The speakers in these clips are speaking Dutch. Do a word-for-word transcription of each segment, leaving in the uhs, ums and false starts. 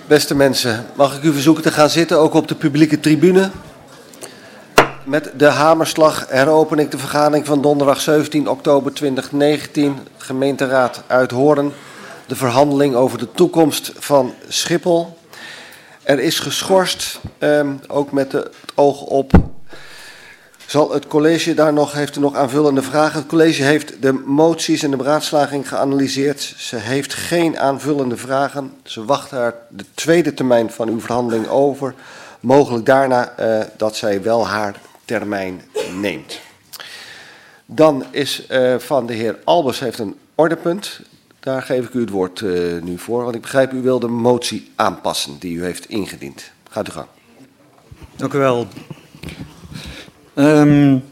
Beste mensen, mag ik u verzoeken te gaan zitten, ook op de publieke tribune. Met de hamerslag heropen ik de vergadering van donderdag zeventien oktober tweeduizend negentien, gemeenteraad Uithoorn. De verhandeling over de toekomst van Schiphol. Er is geschorst, eh, ook met de, het oog op. Zal het college daar nog, heeft er nog aanvullende vragen? Het college heeft de moties en de beraadslaging geanalyseerd. Ze heeft geen aanvullende vragen. Ze wacht haar de tweede termijn van uw verhandeling over. Mogelijk daarna uh, dat zij wel haar termijn neemt. Dan is uh, van de heer Albers heeft een ordepunt. Daar geef ik u het woord uh, nu voor. Want ik begrijp u wil de motie aanpassen die u heeft ingediend. Gaat u gang. Dank u wel. Um,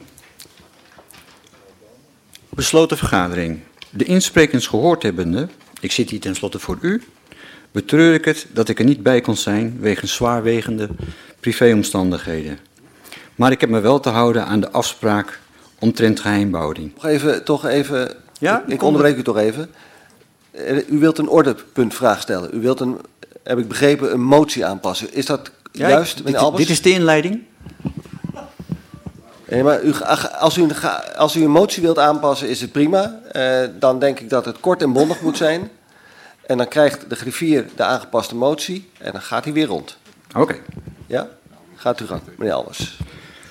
besloten vergadering. De insprekers gehoord hebbende, ik zit hier tenslotte voor u, betreur ik het dat ik er niet bij kon zijn wegens zwaarwegende privéomstandigheden. Maar ik heb me wel te houden aan de afspraak omtrent geheimhouding. Toch even, toch even ja, ik, ik onderbreek u toch even. U wilt een ordepuntvraag stellen. U wilt een, heb ik begrepen, een motie aanpassen. Is dat ja, juist, ik, meneer dit, Albers? Dit is de inleiding. Nee, maar u, als, u, als u een motie wilt aanpassen, is het prima. Uh, dan denk ik dat het kort en bondig moet zijn. En dan krijgt de griffier de aangepaste motie en dan gaat hij weer rond. Oké. Okay. Ja? Gaat u gang, meneer Albers.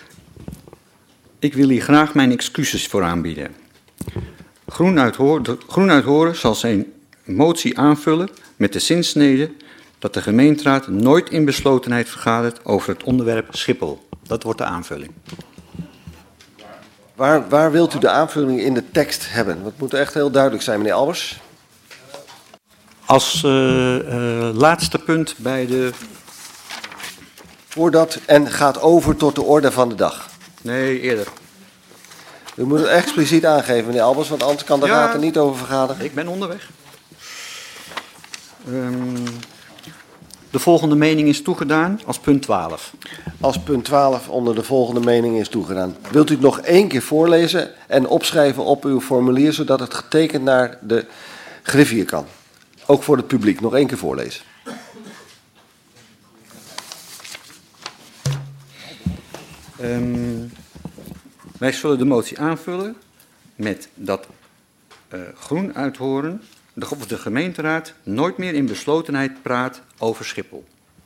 Ik wil hier graag mijn excuses voor aanbieden. Groen Uithoren, Groen Uithoren zal zijn motie aanvullen met de zinsnede dat de gemeenteraad nooit in beslotenheid vergadert over het onderwerp Schiphol. Dat wordt de aanvulling. Waar, waar wilt u de aanvulling in de tekst hebben? Dat moet echt heel duidelijk zijn, meneer Albers. Als uh, uh, laatste punt bij de... Voordat en gaat over tot de orde van de dag. Nee, eerder. U moet het expliciet aangeven, meneer Albers, want anders kan de ja, raad er niet over vergaderen. Ik ben onderweg. Um, de volgende mening is toegedaan als punt twaalf. Als punt twaalf onder de volgende mening is toegedaan. Wilt u het nog één keer voorlezen en opschrijven op uw formulier, zodat het getekend naar de griffier kan? Ook voor het publiek. Nog één keer voorlezen. Um, wij zullen de motie aanvullen met dat uh, Groen Uithoren, de, de gemeenteraad, nooit meer in beslotenheid praat over Schiphol.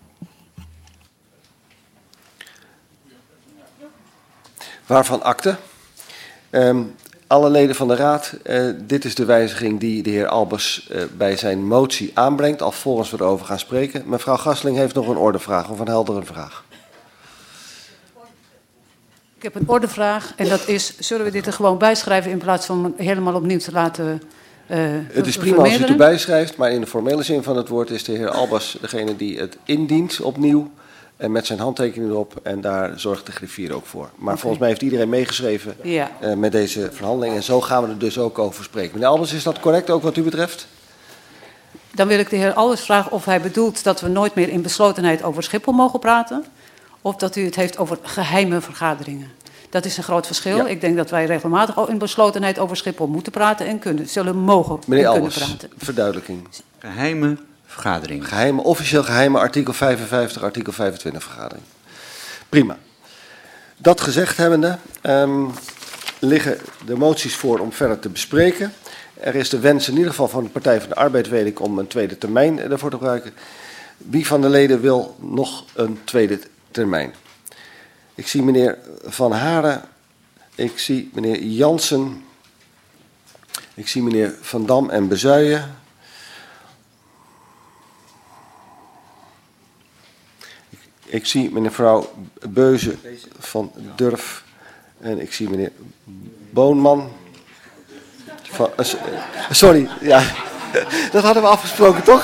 Waarvan akte. Um, alle leden van de raad, uh, dit is de wijziging die de heer Albers uh, bij zijn motie aanbrengt, alvorens we erover gaan spreken. Mevrouw Gasseling heeft nog een ordevraag of een heldere vraag. Ik heb een ordevraag en dat is, zullen we dit er gewoon bijschrijven in plaats van helemaal opnieuw te laten uh, Het is prima als u het erbij schrijft, maar in de formele zin van het woord is de heer Albers degene die het indient opnieuw. En met zijn handtekening erop en daar zorgt de griffier ook voor. Maar okay. Volgens mij heeft iedereen meegeschreven ja. uh, met deze verhandeling. En zo gaan we er dus ook over spreken. Meneer Albers, is dat correct ook wat u betreft? Dan wil ik de heer Albers vragen of hij bedoelt dat we nooit meer in beslotenheid over Schiphol mogen praten. Of dat u het heeft over geheime vergaderingen. Dat is een groot verschil. Ja. Ik denk dat wij regelmatig al in beslotenheid over Schiphol moeten praten en kunnen, zullen mogen Meneer en Albers, kunnen praten. Verduidelijking. Geheime vergadering. Geheime, officieel geheime artikel vijfenvijftig, artikel vijfentwintig vergadering. Prima. Dat gezegd hebbende, um, liggen de moties voor om verder te bespreken. Er is de wens in ieder geval van de Partij van de Arbeid, weet ik, om een tweede termijn ervoor te gebruiken. Wie van de leden wil nog een tweede termijn? Ik zie meneer Van Haren, ik zie meneer Jansen, ik zie meneer Van Dam en Bezuijen. Ik zie mevrouw Beuze van Durf en ik zie meneer Boonman. Van, uh, sorry, ja, dat hadden we afgesproken, toch?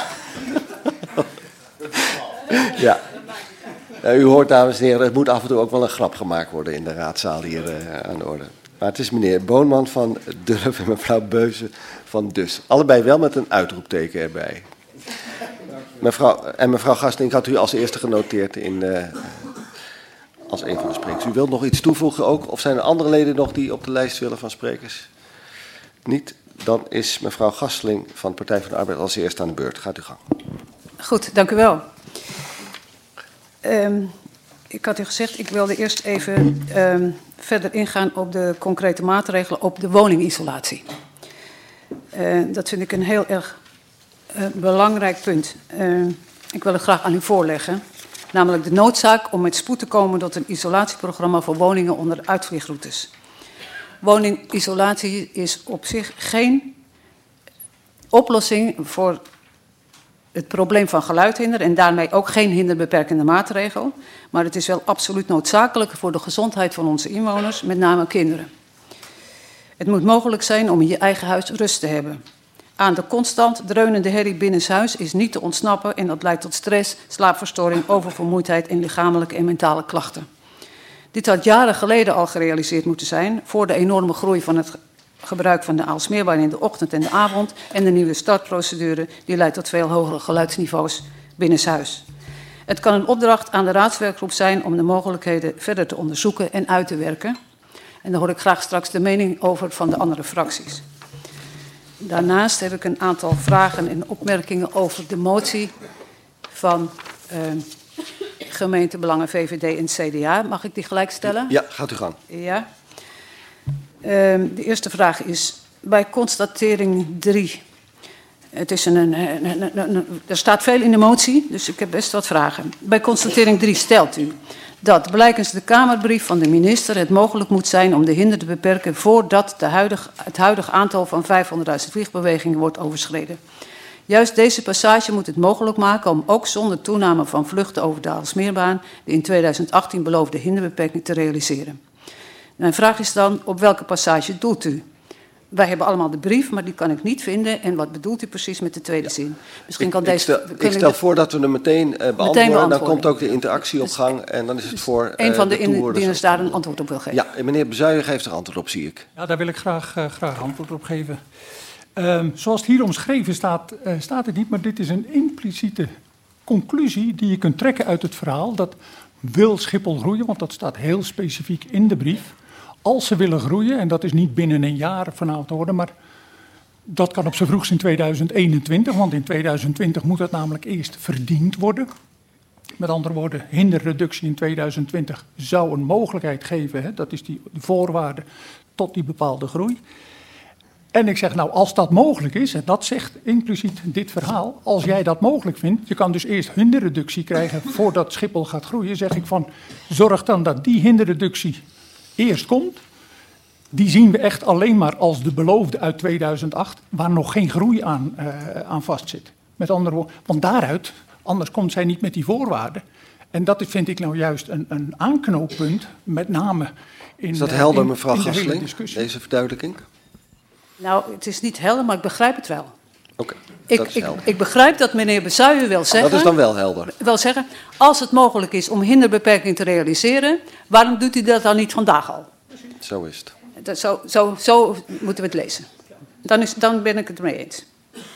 Ja. Uh, u hoort, dames en heren, het moet af en toe ook wel een grap gemaakt worden in de raadzaal hier uh, aan de orde. Maar het is meneer Boonman van Durf en mevrouw Beuze van Dus. Allebei wel met een uitroepteken erbij. Mevrouw, en mevrouw Gasting had u als eerste genoteerd in, uh, als een van de sprekers. U wilt nog iets toevoegen ook? Of zijn er andere leden nog die op de lijst willen van sprekers? Niet? Dan is mevrouw Gasling van de Partij van de Arbeid als eerste aan de beurt. Gaat u gang. Goed, dank u wel. Um, ik had u gezegd, ik wilde eerst even um, verder ingaan op de concrete maatregelen op de woningisolatie. Uh, dat vind ik een heel erg uh, belangrijk punt. Uh, ik wil het graag aan u voorleggen. Namelijk de noodzaak om met spoed te komen tot een isolatieprogramma voor woningen onder uitvliegroutes. Woningisolatie is op zich geen oplossing voor het probleem van geluidhinder en daarmee ook geen hinderbeperkende maatregel. Maar het is wel absoluut noodzakelijk voor de gezondheid van onze inwoners, met name kinderen. Het moet mogelijk zijn om in je eigen huis rust te hebben. Aan de constant dreunende herrie binnenshuis is niet te ontsnappen en dat leidt tot stress, slaapverstoring, oververmoeidheid en lichamelijke en mentale klachten. Dit had jaren geleden al gerealiseerd moeten zijn voor de enorme groei van het gebruik van de Aalsmeerbaan in de ochtend en de avond en de nieuwe startprocedure die leidt tot veel hogere geluidsniveaus binnenshuis. Het kan een opdracht aan de raadswerkgroep zijn om de mogelijkheden verder te onderzoeken en uit te werken. En daar hoor ik graag straks de mening over van de andere fracties. Daarnaast heb ik een aantal vragen en opmerkingen over de motie van uh, gemeentebelangen V V D en C D A. Mag ik die gelijk stellen? Ja, gaat u gang. Ja. Uh, de eerste vraag is bij constatering drie. Het is een, een, een, een, een, er staat veel in de motie, dus ik heb best wat vragen. Bij constatering drie stelt u dat blijkens de Kamerbrief van de minister het mogelijk moet zijn om de hinder te beperken voordat de huidig, het huidige aantal van vijfhonderdduizend vliegbewegingen wordt overschreden. Juist deze passage moet het mogelijk maken om ook zonder toename van vluchten over de Aalsmeerbaan de in tweeduizend achttien beloofde hinderbeperking te realiseren. Mijn vraag is dan, op welke passage doelt u? Wij hebben allemaal de brief, maar die kan ik niet vinden. En wat bedoelt u precies met de tweede ja. zin? Misschien kan ik, deze, ik stel, ik stel de, voor dat we hem meteen, uh, beantwoorden. meteen beantwoorden. Dan komt ook de interactie op gang en dan is het dus voor uh, een van de, de indieners daar een antwoord op wil geven. Ja, en meneer Bezuijen geeft er antwoord op, zie ik. Ja, daar wil ik graag, uh, graag antwoord op geven. Um, zoals het hier omschreven staat, uh, staat het niet, maar dit is een impliciete conclusie die je kunt trekken uit het verhaal. Dat wil Schiphol groeien, want dat staat heel specifiek in de brief. Als ze willen groeien, en dat is niet binnen een jaar vanavond te worden, maar dat kan op z'n vroegst in tweeduizend eenentwintig, want in tweeduizend twintig moet het namelijk eerst verdiend worden. Met andere woorden, hinderreductie in tweeduizend twintig zou een mogelijkheid geven, hè, dat is die voorwaarde tot die bepaalde groei. En ik zeg nou, als dat mogelijk is, en dat zegt impliciet dit verhaal, als jij dat mogelijk vindt, je kan dus eerst hinderreductie krijgen voordat Schiphol gaat groeien, zeg ik van, zorg dan dat die hinderreductie eerst komt. Die zien we echt alleen maar als de beloofde uit tweeduizend acht, waar nog geen groei aan, uh, aan vastzit. Met andere woorden, want daaruit, anders komt zij niet met die voorwaarden. En dat vind ik nou juist een, een aanknooppunt, met name in Is dat helder, in, mevrouw in de Gasseling, deze verduidelijking? Nou, het is niet helder, maar ik begrijp het wel. Oké, ik, dat is ik, helder. ik begrijp dat meneer Bezuijen wil zeggen... Dat is dan wel helder. Wil zeggen, als het mogelijk is om hinderbeperking te realiseren, waarom doet u dat dan niet vandaag al? Zo is het. Dat, zo, zo, zo moeten we het lezen. Dan, is, dan ben ik het ermee eens.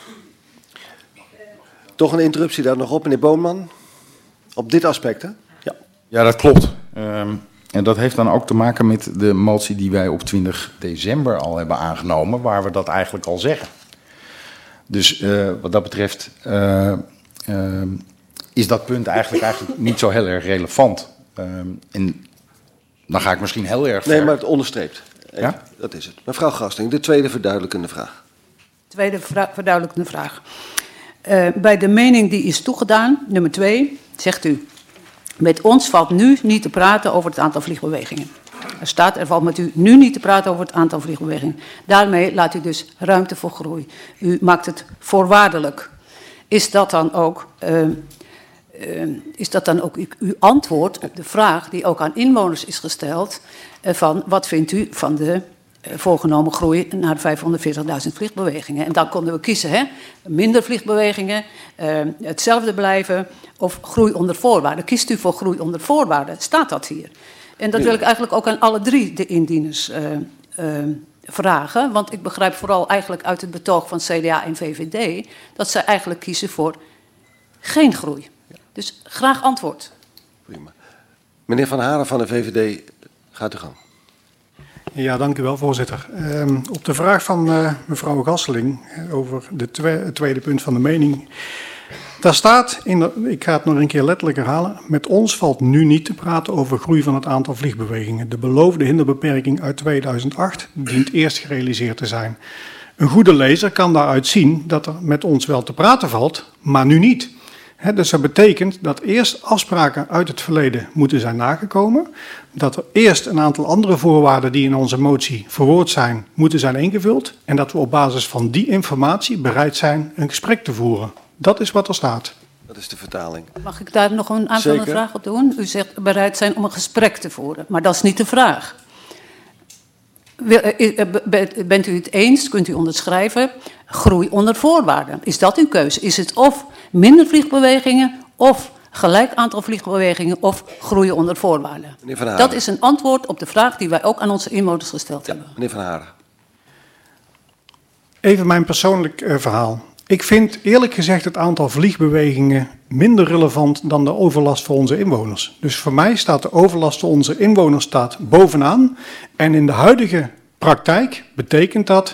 Toch een interruptie daar nog op, meneer Boonman. Op dit aspect, hè? Ja, ja dat klopt. Um, en dat heeft dan ook te maken met de motie die wij op twintig december al hebben aangenomen, waar we dat eigenlijk al zeggen. Dus uh, wat dat betreft uh, uh, is dat punt eigenlijk, eigenlijk niet zo heel erg relevant. Uh, en dan ga ik misschien heel erg ver. Nee, maar het onderstreept. Even, ja? Dat is het. Mevrouw Gasting, de tweede verduidelijkende vraag. Tweede vra- verduidelijkende vraag. Uh, bij de mening die is toegedaan, nummer twee, zegt u: met ons valt nu niet te praten over het aantal vliegbewegingen. Er staat, er valt met u nu niet te praten over het aantal vliegbewegingen. Daarmee laat u dus ruimte voor groei. U maakt het voorwaardelijk. Is dat dan ook, uh, uh, is dat dan ook u, uw antwoord op de vraag die ook aan inwoners is gesteld, uh, van wat vindt u van de uh, voorgenomen groei naar vijfhonderdveertigduizend vliegbewegingen? En dan konden we kiezen, hè? Minder vliegbewegingen, uh, hetzelfde blijven of groei onder voorwaarden. Kiest u voor groei onder voorwaarden? Staat dat hier? En dat wil ik eigenlijk ook aan alle drie de indieners uh, uh, vragen. Want ik begrijp vooral eigenlijk uit het betoog van C D A en V V D dat zij eigenlijk kiezen voor geen groei. Ja. Dus graag antwoord. Prima. Meneer Van Haren van de V V D, gaat u gang. Ja, dank u wel, voorzitter. Um, op de vraag van uh, mevrouw Gasseling over de twe- het tweede punt van de mening. Daar staat, in de, ik ga het nog een keer letterlijk herhalen, met ons valt nu niet te praten over groei van het aantal vliegbewegingen. De beloofde hinderbeperking uit tweeduizend acht dient eerst gerealiseerd te zijn. Een goede lezer kan daaruit zien dat er met ons wel te praten valt, maar nu niet. He, dus dat betekent dat eerst afspraken uit het verleden moeten zijn nagekomen. Dat er eerst een aantal andere voorwaarden die in onze motie verwoord zijn, moeten zijn ingevuld. En dat we op basis van die informatie bereid zijn een gesprek te voeren. Dat is wat er staat. Dat is de vertaling. Mag ik daar nog een aanvullende Zeker. vraag op doen? U zegt bereid zijn om een gesprek te voeren, maar dat is niet de vraag. Bent u het eens, kunt u onderschrijven, groei onder voorwaarden? Is dat uw keuze? Is het of minder vliegbewegingen, of gelijk aantal vliegbewegingen, of groei onder voorwaarden? Meneer Van Haren. Dat is een antwoord op de vraag die wij ook aan onze inwoners gesteld Ja, hebben. meneer Van Haren. Even mijn persoonlijk uh, verhaal. Ik vind eerlijk gezegd het aantal vliegbewegingen minder relevant dan de overlast voor onze inwoners. Dus voor mij staat de overlast voor onze inwoners staat bovenaan. En in de huidige praktijk betekent dat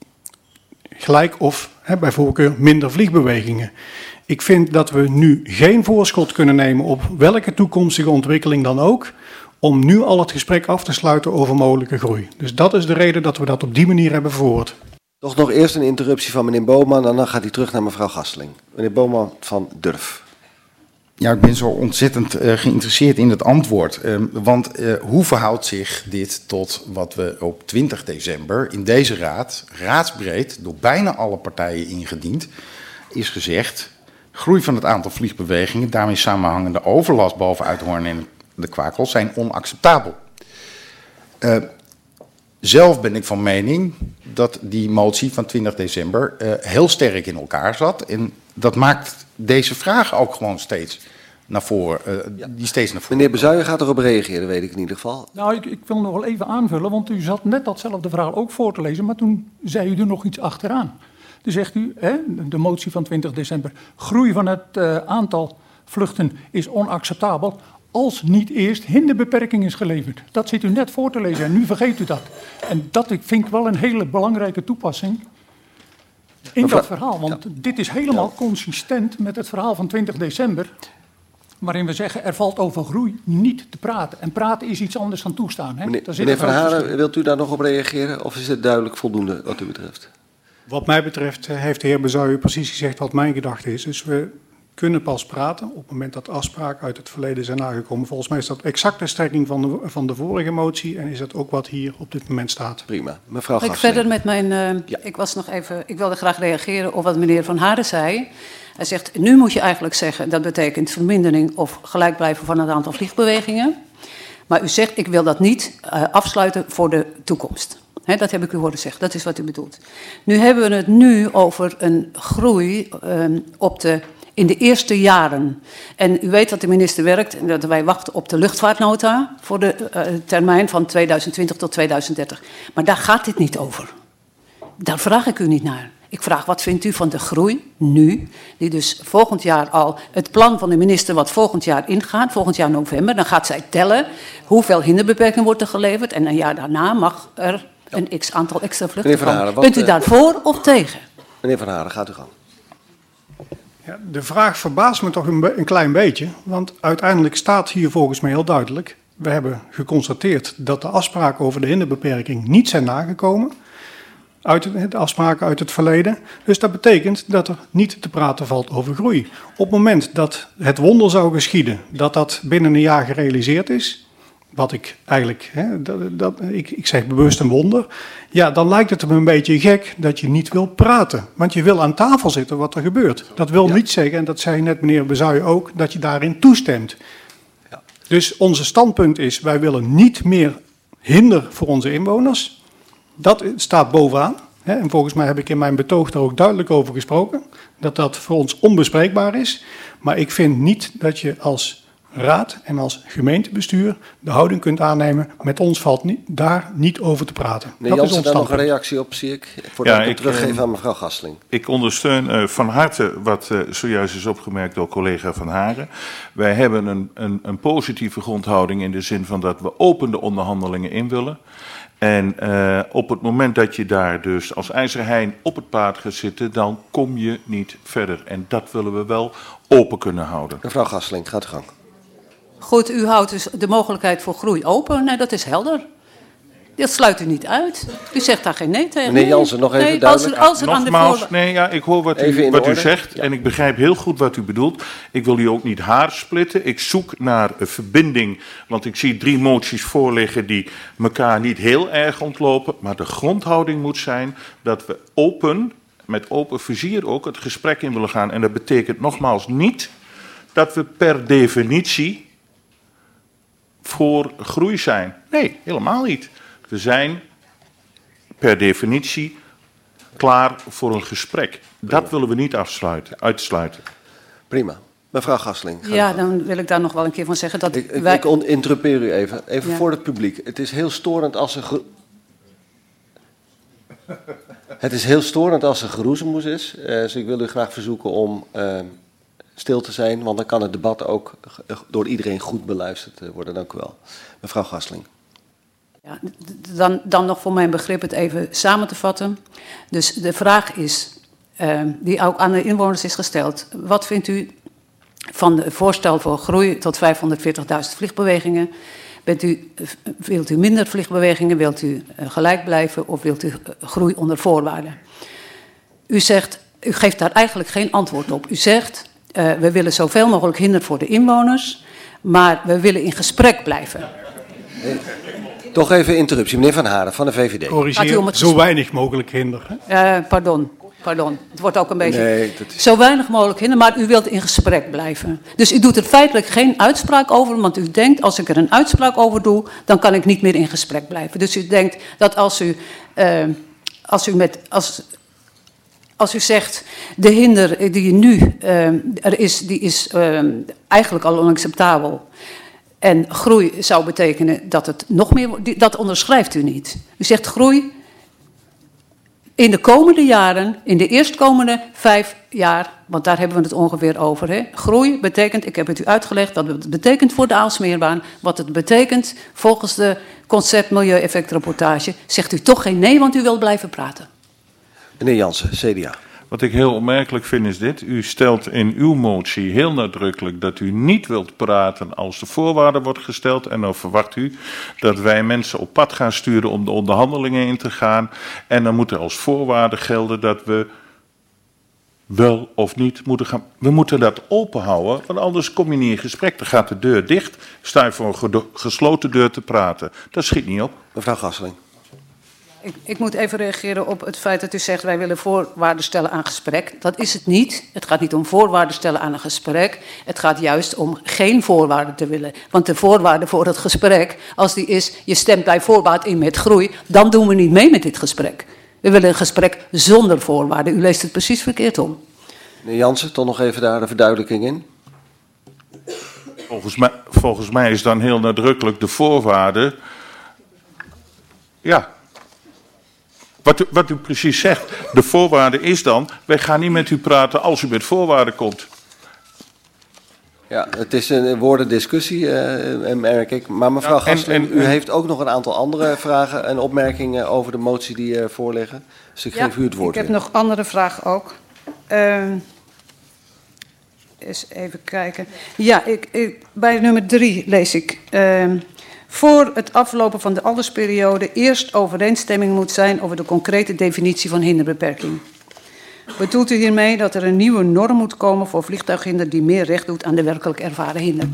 gelijk of hè, bij voorkeur minder vliegbewegingen. Ik vind dat we nu geen voorschot kunnen nemen op welke toekomstige ontwikkeling dan ook, om nu al het gesprek af te sluiten over mogelijke groei. Dus dat is de reden dat we dat op die manier hebben verwoord. Toch nog eerst een interruptie van meneer Boman en dan gaat hij terug naar mevrouw Gasteling. Meneer Boman van Durf. Ja, ik ben zo ontzettend uh, geïnteresseerd in het antwoord. Uh, want uh, hoe verhoudt zich dit tot wat we op twintig december in deze raad, raadsbreed, door bijna alle partijen ingediend, is gezegd, groei van het aantal vliegbewegingen, daarmee samenhangende overlast boven Uithoorn en de Kwakel zijn onacceptabel. Uh, zelf ben ik van mening dat die motie van twintig december uh, heel sterk in elkaar zat. En dat maakt deze vraag ook gewoon steeds naar voren. Uh, ja. Die steeds naar voren. Meneer Bezuijen gaat erop reageren, weet ik in ieder geval. Nou, ik, ik wil nog wel even aanvullen, want u zat net datzelfde verhaal ook voor te lezen, maar toen zei u er nog iets achteraan. Toen zegt u, hè, de motie van twintig december, groei van het uh, aantal vluchten is onacceptabel als niet eerst hinderbeperking is geleverd. Dat zit u net voor te lezen en nu vergeet u dat. En dat vind ik wel een hele belangrijke toepassing in Mevrouw, dat verhaal. Want ja. dit is helemaal ja. consistent met het verhaal van twintig december... waarin we zeggen, er valt over groei niet te praten. En praten is iets anders dan toestaan. Hè? Meneer, meneer Van Haren, wilt u daar nog op reageren? Of is het duidelijk voldoende wat u betreft? Wat mij betreft heeft de heer Bezuijen precies gezegd wat mijn gedachte is. Dus we kunnen pas praten op het moment dat afspraken uit het verleden zijn nagekomen. Volgens mij is dat exact de strekking van de, van de vorige motie en is dat ook wat hier op dit moment staat. Prima. Mevrouw Ik Gasteling. verder met mijn. Uh, ja. Ik was nog even. Ik wilde graag reageren op wat meneer Van Haren zei. Hij zegt: nu moet je eigenlijk zeggen dat betekent vermindering of gelijk blijven van het aantal vliegbewegingen. Maar u zegt: ik wil dat niet uh, afsluiten voor de toekomst. He, dat heb ik u horen zeggen. Dat is wat u bedoelt. Nu hebben we het nu over een groei um, op de. In de eerste jaren. En u weet dat de minister werkt en dat wij wachten op de luchtvaartnota voor de uh, termijn van tweeduizend twintig tot tweeduizend dertig. Maar daar gaat dit niet over. Daar vraag ik u niet naar. Ik vraag, wat vindt u van de groei nu, die dus volgend jaar al, het plan van de minister wat volgend jaar ingaat, volgend jaar november, dan gaat zij tellen hoeveel hinderbeperking wordt er geleverd en een jaar daarna mag er een x aantal extra vluchten komen. Bent u daarvoor of tegen? Meneer Van Haren, gaat u gang. Ja, de vraag verbaast me toch een, een klein beetje, want uiteindelijk staat hier volgens mij heel duidelijk, we hebben geconstateerd dat de afspraken over de hinderbeperking niet zijn nagekomen, uit het, de afspraken uit het verleden. Dus dat betekent dat er niet te praten valt over groei. Op het moment dat het wonder zou geschieden, dat dat binnen een jaar gerealiseerd is, wat ik eigenlijk, hè, dat, dat, ik, ik zeg bewust een wonder, ja, dan lijkt het me een beetje gek dat je niet wil praten. Want je wil aan tafel zitten wat er gebeurt. Dat wil ja. niet zeggen, en dat zei net meneer Bezuijen ook, dat je daarin toestemt. Ja. Dus onze standpunt is, wij willen niet meer hinder voor onze inwoners. Dat staat bovenaan. Hè, en volgens mij heb ik in mijn betoog daar ook duidelijk over gesproken. Dat dat voor ons onbespreekbaar is. Maar ik vind niet dat je als raad en als gemeentebestuur de houding kunt aannemen. Met ons valt niet, daar niet over te praten. Meneer Dat is Jansen, ons daar nog een standpunt. reactie op, zie ik. Voordat Ja, ik hem ik, teruggeef eh, aan mevrouw Gastling. Ik ondersteun uh, van harte wat uh, zojuist is opgemerkt door collega Van Haren. Wij hebben een, een, een positieve grondhouding in de zin van dat we open de onderhandelingen in willen. En uh, op het moment dat je daar dus als ijzerhein op het paard gaat zitten, dan kom je niet verder. En dat willen we wel open kunnen houden. Mevrouw Gastling, gaat uw gang. Goed, u houdt dus de mogelijkheid voor groei open. Nee, dat is helder. Dat sluit u niet uit. U zegt daar geen nee tegen. Meneer Jansen, nog even nee, duidelijk. Als er, als er aan de Nogmaals, voorwa- nee, ja, ik hoor wat, Even u, in de wat u orde. zegt Ja. en ik begrijp heel goed wat u bedoelt. Ik wil u ook niet haarsplitten. Ik zoek naar een verbinding, want ik zie drie moties voorliggen die elkaar niet heel erg ontlopen. Maar de grondhouding moet zijn dat we open, met open vizier ook, het gesprek in willen gaan. En dat betekent nogmaals niet dat we per definitie voor groei zijn. Nee, helemaal niet. We zijn per definitie klaar voor een gesprek. Dat willen we niet afsluiten, uitsluiten. Prima. Mevrouw Gastling. gaat Ja, u gang. dan wil ik daar nog wel een keer van zeggen dat Ik, ik, wij... ik on- interrupeer u even. Even Ja. voor het publiek. Het is heel storend als er... ge- Het is heel storend als er geroezemoes is. Uh, dus ik wil u graag verzoeken om uh, stil te zijn. Want dan kan het debat ook uh, door iedereen goed beluisterd uh, worden. Dank u wel. Mevrouw Gastling. Ja, d- dan, dan nog voor mijn begrip het even samen te vatten. Dus de vraag is, uh, die ook aan de inwoners is gesteld. Wat vindt u van het voorstel voor groei tot vijfhonderdveertigduizend vliegbewegingen? Bent u, wilt u minder vliegbewegingen? Wilt u uh, gelijk blijven? Of wilt u uh, groei onder voorwaarden? U zegt, u geeft daar eigenlijk geen antwoord op. U zegt, uh, we willen zoveel mogelijk hinder voor de inwoners, maar we willen in gesprek blijven. Toch even interruptie. Meneer Van Haren van de V V D. Gaat u Corrigeer, om het zo gesprek? weinig mogelijk hinder. Hè? Uh, pardon, pardon. Het wordt ook een beetje... Nee, dat is... Zo weinig mogelijk hinder, maar u wilt in gesprek blijven. Dus u doet er feitelijk geen uitspraak over, want u denkt, als ik er een uitspraak over doe, dan kan ik niet meer in gesprek blijven. Dus u denkt dat als u, uh, als u, met, als, als u zegt, de hinder die nu uh, er is, die is uh, eigenlijk al onacceptabel. En groei zou betekenen dat het nog meer wordt, dat onderschrijft u niet. U zegt groei in de komende jaren, in de eerstkomende vijf jaar, want daar hebben we het ongeveer over. Hè? Groei betekent, ik heb het u uitgelegd, wat het betekent voor de Aalsmeerbaan, wat het betekent volgens de concept milieueffectrapportage. Zegt u toch geen nee, want u wilt blijven praten. Meneer Jansen, C D A. Wat ik heel opmerkelijk vind is dit. U stelt in uw motie heel nadrukkelijk dat u niet wilt praten als de voorwaarde wordt gesteld. En dan verwacht u dat wij mensen op pad gaan sturen om de onderhandelingen in te gaan. En dan moet er als voorwaarde gelden dat we wel of niet moeten gaan. We moeten dat open houden, want anders kom je niet in gesprek. Dan gaat de deur dicht, sta je voor een gedo- gesloten deur te praten. Dat schiet niet op. Mevrouw Gastling. Ik, ik moet even reageren op het feit dat u zegt, wij willen voorwaarden stellen aan gesprek. Dat is het niet. Het gaat niet om voorwaarden stellen aan een gesprek. Het gaat juist om geen voorwaarden te willen. Want de voorwaarde voor het gesprek, als die is, je stemt bij voorbaat in met groei, dan doen we niet mee met dit gesprek. We willen een gesprek zonder voorwaarden. U leest het precies verkeerd om. Meneer Jansen, toch nog even daar de verduidelijking in. Volgens mij, volgens mij is dan heel nadrukkelijk de voorwaarde. Ja. Wat u, wat u precies zegt. De voorwaarde is dan, wij gaan niet met u praten als u met voorwaarden komt. Ja, het is een woordendiscussie, uh, merk ik. Maar mevrouw Ja, en- Gastling, en- u en- heeft ook nog een aantal andere vragen en opmerkingen over de motie die uh, voorliggen. Dus ik geef u het woord ik heb weer. nog andere vragen ook. Uh, eens even kijken. Ja, ik, ik, bij nummer drie lees ik. Uh, voor het aflopen van de aldersperiode eerst overeenstemming moet zijn over de concrete definitie van hinderbeperking. Bedoelt u hiermee dat er een nieuwe norm moet komen voor vliegtuighinder die meer recht doet aan de werkelijk ervaren hinder?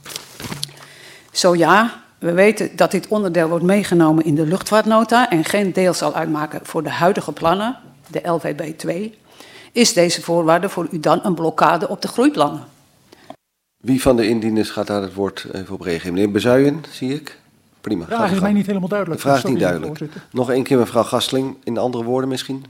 Zo ja, we weten dat dit onderdeel wordt meegenomen in de luchtvaartnota en geen deel zal uitmaken voor de huidige plannen, de L V B twee. Is deze voorwaarde voor u dan een blokkade op de groeiplannen? Wie van de indieners gaat daar het woord even op reageren? Meneer Bezuijen, zie ik. Prima. De gaat vraag u is gang. mij niet helemaal De duidelijk. vraag is niet Sorry, duidelijk. voorzitter. Nog één keer mevrouw Gastling, in andere woorden misschien.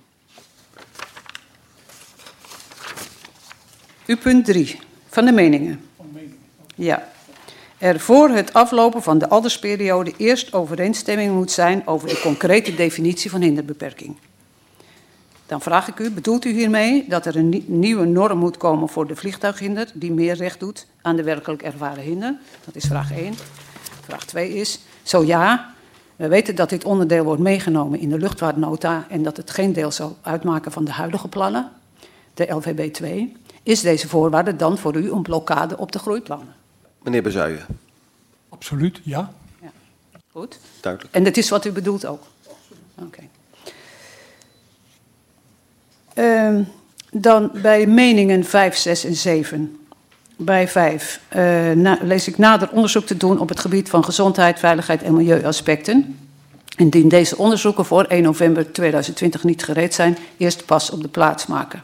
U punt drie van de meningen. Ja. er voor het aflopen van de aldersperiode eerst overeenstemming moet zijn over de concrete definitie van hinderbeperking. Dan vraag ik u, bedoelt u hiermee dat er een nieuwe norm moet komen voor de vliegtuighinder die meer recht doet aan de werkelijk ervaren hinder? Dat is vraag één. Vraag twee is, zo ja, we weten dat dit onderdeel wordt meegenomen in de luchtvaartnota en dat het geen deel zal uitmaken van de huidige plannen, de L V B twee. Is deze voorwaarde dan voor u een blokkade op de groeiplannen? Meneer Bezuijen. Absoluut, ja. Ja. Goed. Duidelijk. En dat is wat u bedoelt ook? Oké. Okay. Uh, dan bij meningen vijf, zes en zeven. Bij vijf uh, na, lees ik nader onderzoek te doen op het gebied van gezondheid, veiligheid en milieuaspecten. Indien deze onderzoeken voor één november tweeduizend twintig niet gereed zijn, eerst pas op de plaats maken.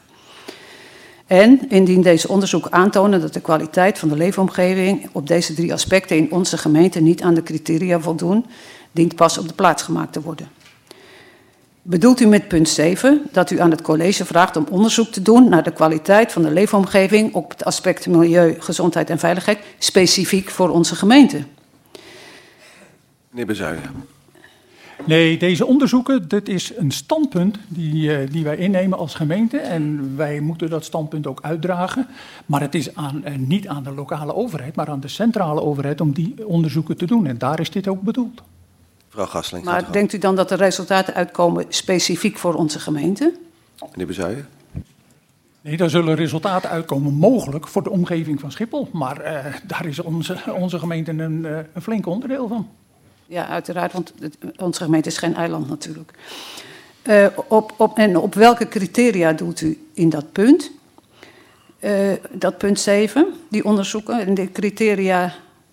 En indien deze onderzoeken aantonen dat de kwaliteit van de leefomgeving op deze drie aspecten in onze gemeente niet aan de criteria voldoen, dient pas op de plaats gemaakt te worden. Bedoelt u met punt zeven dat u aan het college vraagt om onderzoek te doen naar de kwaliteit van de leefomgeving op het aspect milieu, gezondheid en veiligheid, specifiek voor onze gemeente? Meneer Bezuijen. Nee, deze onderzoeken, dit is een standpunt die, uh, die wij innemen als gemeente. En wij moeten dat standpunt ook uitdragen. Maar het is aan, uh, niet aan de lokale overheid, maar aan de centrale overheid om die onderzoeken te doen. En daar is dit ook bedoeld. Mevrouw Gasseling. Maar denkt u dan dat de resultaten uitkomen specifiek voor onze gemeente? Meneer Bezuijen. Nee, daar zullen resultaten uitkomen mogelijk voor de omgeving van Schiphol. Maar uh, daar is onze, onze gemeente een, uh, een flink onderdeel van. Ja, uiteraard, want het, onze gemeente is geen eiland natuurlijk. Uh, op, op, en op welke criteria doet u in dat punt? Uh, dat punt zeven, die onderzoeken en de criteria.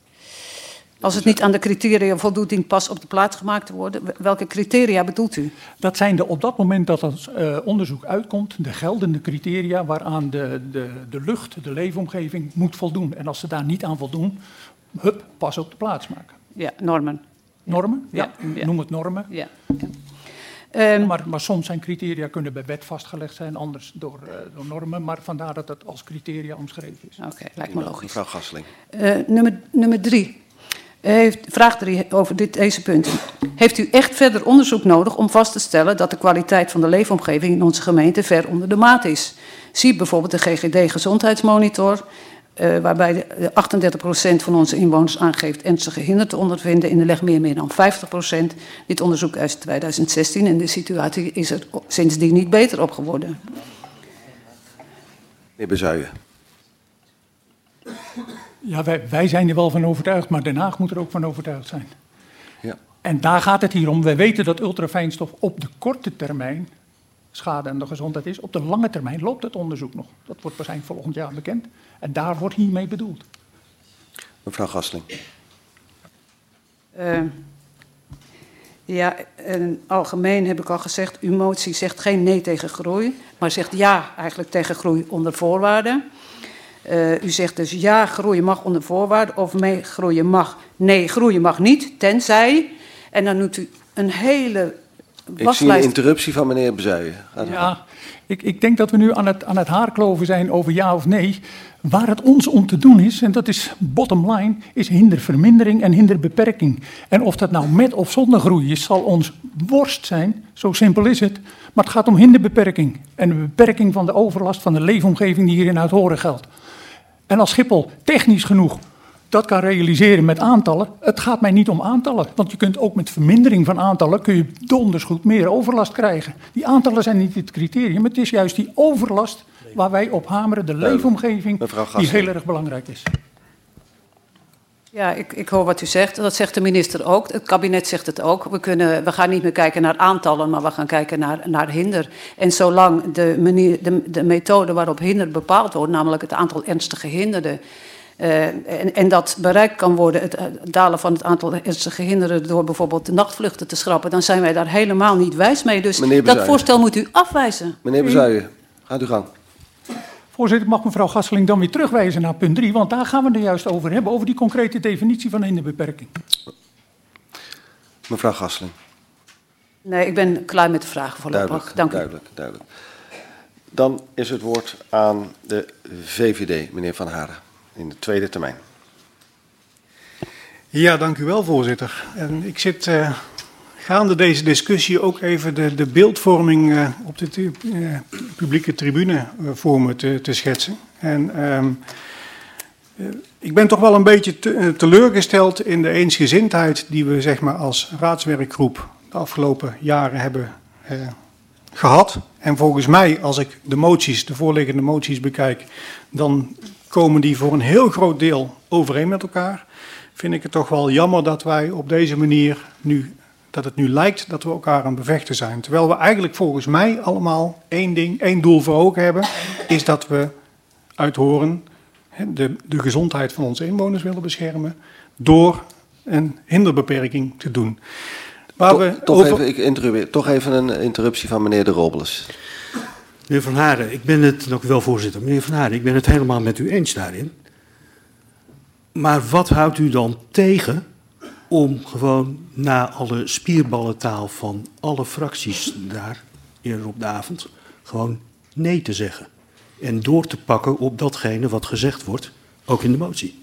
Als het niet aan de criteria voldoet, dient pas op de plaats gemaakt te worden. Welke criteria bedoelt u? Dat zijn de op dat moment dat het uh, onderzoek uitkomt, de geldende criteria waaraan de, de, de lucht, de leefomgeving moet voldoen. En als ze daar niet aan voldoen, hup, pas op de plaats maken. Ja, normen. Normen? Ja, Ja, ja. noem het normen. Ja. Ja. Um, maar, maar soms zijn criteria kunnen bij wet vastgelegd zijn, anders door, uh, door normen. Maar vandaar dat het als criteria omschreven is. Oké, okay, lijkt me logisch. Mevrouw Gasseling. Uh, nummer, nummer drie. Heeft, vraag drie over dit, deze punten. Heeft u echt verder onderzoek nodig om vast te stellen dat de kwaliteit van de leefomgeving in onze gemeente ver onder de maat is? Zie bijvoorbeeld de G G D-gezondheidsmonitor, uh, waarbij de achtendertig procent van onze inwoners aangeeft ernstige hinder te ondervinden. In de leg meer, meer dan vijftig procent. Dit onderzoek uit tweeduizend zestien en de situatie is er sindsdien niet beter op geworden. Meneer Bezuijen. Ja, wij, wij zijn er wel van overtuigd, maar Den Haag moet er ook van overtuigd zijn. Ja. En daar gaat het hier om. Wij weten dat ultrafijnstof op de korte termijn schade aan de gezondheid is. Op de lange termijn loopt het onderzoek nog. Dat wordt waarschijnlijk volgend jaar bekend. En daar wordt hiermee bedoeld. Mevrouw Gasseling. Uh, ja, en algemeen heb ik al gezegd, uw motie zegt geen nee tegen groei, maar zegt ja eigenlijk tegen groei onder voorwaarden. Uh, u zegt dus ja, groeien mag onder voorwaarden, of nee, groeien mag, nee, groeien mag niet, tenzij. En dan noemt u een hele waslijst. Ik zie een interruptie van meneer Bezuijen. Ja, ik, ik denk dat we nu aan het, aan het haarkloven zijn over ja of nee. Waar het ons om te doen is, en dat is bottom line, is hindervermindering en hinderbeperking. En of dat nou met of zonder groei is, zal ons worst zijn, zo simpel is het. Maar het gaat om hinderbeperking en de beperking van de overlast van de leefomgeving die hier in Uithoren geldt. En als Schiphol technisch genoeg dat kan realiseren met aantallen, het gaat mij niet om aantallen. Want je kunt ook met vermindering van aantallen, kun je donders goed meer overlast krijgen. Die aantallen zijn niet het criterium, het is juist die overlast waar wij op hameren, de leefomgeving, die heel erg belangrijk is. Ja, ik, ik hoor wat u zegt. Dat zegt de minister ook. Het kabinet zegt het ook. We, kunnen, we gaan niet meer kijken naar aantallen, maar we gaan kijken naar, naar hinder. En zolang de, manier, de, de methode waarop hinder bepaald wordt, namelijk het aantal ernstige hinderden, Uh, en, en dat bereikt kan worden, het, het dalen van het aantal ernstige hinderden door bijvoorbeeld de nachtvluchten te schrappen, dan zijn wij daar helemaal niet wijs mee. Dus dat voorstel moet u afwijzen. Meneer Bezuijen, gaat u gang. Voorzitter, mag mevrouw Gasseling dan weer terugwijzen naar punt drie, want daar gaan we het juist over hebben, over die concrete definitie van hinderbeperking. Mevrouw Gasseling. Nee, ik ben klaar met de vragen voorlopig. Duidelijk, Dank u. duidelijk, duidelijk. Dan is het woord aan de V V D, meneer Van Haren, in de tweede termijn. Ja, dank u wel, voorzitter. En ik zit uh, gaande deze discussie ook even de, de beeldvorming uh, op de tu- uh, publieke tribune uh, voor me te, te schetsen. En um, uh, ik ben toch wel een beetje te, uh, teleurgesteld in de eensgezindheid die we zeg maar als raadswerkgroep de afgelopen jaren hebben uh, gehad. En volgens mij, als ik de moties, de voorliggende moties bekijk, dan komen die voor een heel groot deel overeen met elkaar. Vind ik het toch wel jammer dat wij op deze manier nu, dat het nu lijkt dat we elkaar aan het bevechten zijn. Terwijl we eigenlijk volgens mij allemaal één ding, één doel voor ogen hebben, is dat we uit Hoorn de, de gezondheid van onze inwoners willen beschermen door een hinderbeperking te doen. Waar To, we toch, over... even, ik interrupeer, toch even een interruptie van meneer De Robles. Meneer Van Haren, ik ben het, dank u wel voorzitter, meneer Van Haren, ik ben het helemaal met u eens daarin. Maar wat houdt u dan tegen om gewoon na alle spierballentaal van alle fracties daar eerder op de avond gewoon nee te zeggen? En door te pakken op datgene wat gezegd wordt, ook in de motie.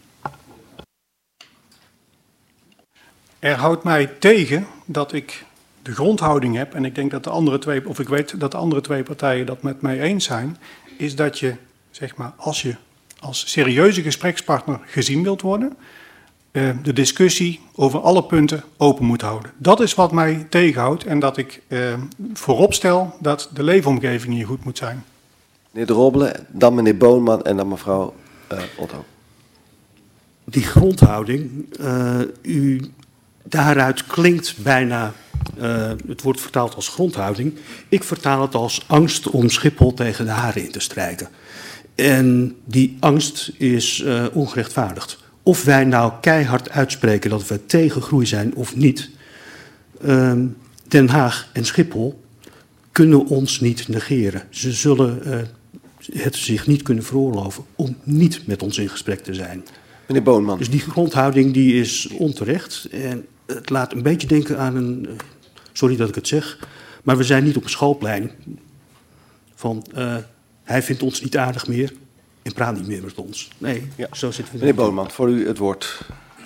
Er houdt mij tegen dat ik de grondhouding heb, en ik denk dat de andere twee, of ik weet dat de andere twee partijen dat met mij eens zijn, is dat je, zeg maar, als je als serieuze gesprekspartner gezien wilt worden, uh, de discussie over alle punten open moet houden. Dat is wat mij tegenhoudt en dat ik uh, voorop stel dat de leefomgeving hier goed moet zijn. Meneer De Robles, dan meneer Boonman en dan mevrouw uh, Otto. Die grondhouding, uh, u, daaruit klinkt bijna, uh, het wordt vertaald als grondhouding. Ik vertaal het als angst om Schiphol tegen de haren in te strijken. En die angst is uh, ongerechtvaardigd. Of wij nou keihard uitspreken dat we tegen groei zijn of niet. Uh, Den Haag en Schiphol kunnen ons niet negeren. Ze zullen uh, het zich niet kunnen veroorloven om niet met ons in gesprek te zijn. Meneer Boonman. Dus die grondhouding die is onterecht. En het laat een beetje denken aan een... Uh, sorry dat ik het zeg, maar we zijn niet op een schoolplein van... Uh, Hij vindt ons niet aardig meer en praat niet meer met ons. Nee, ja. Zo zitten we. Meneer Boonman, voor u het woord.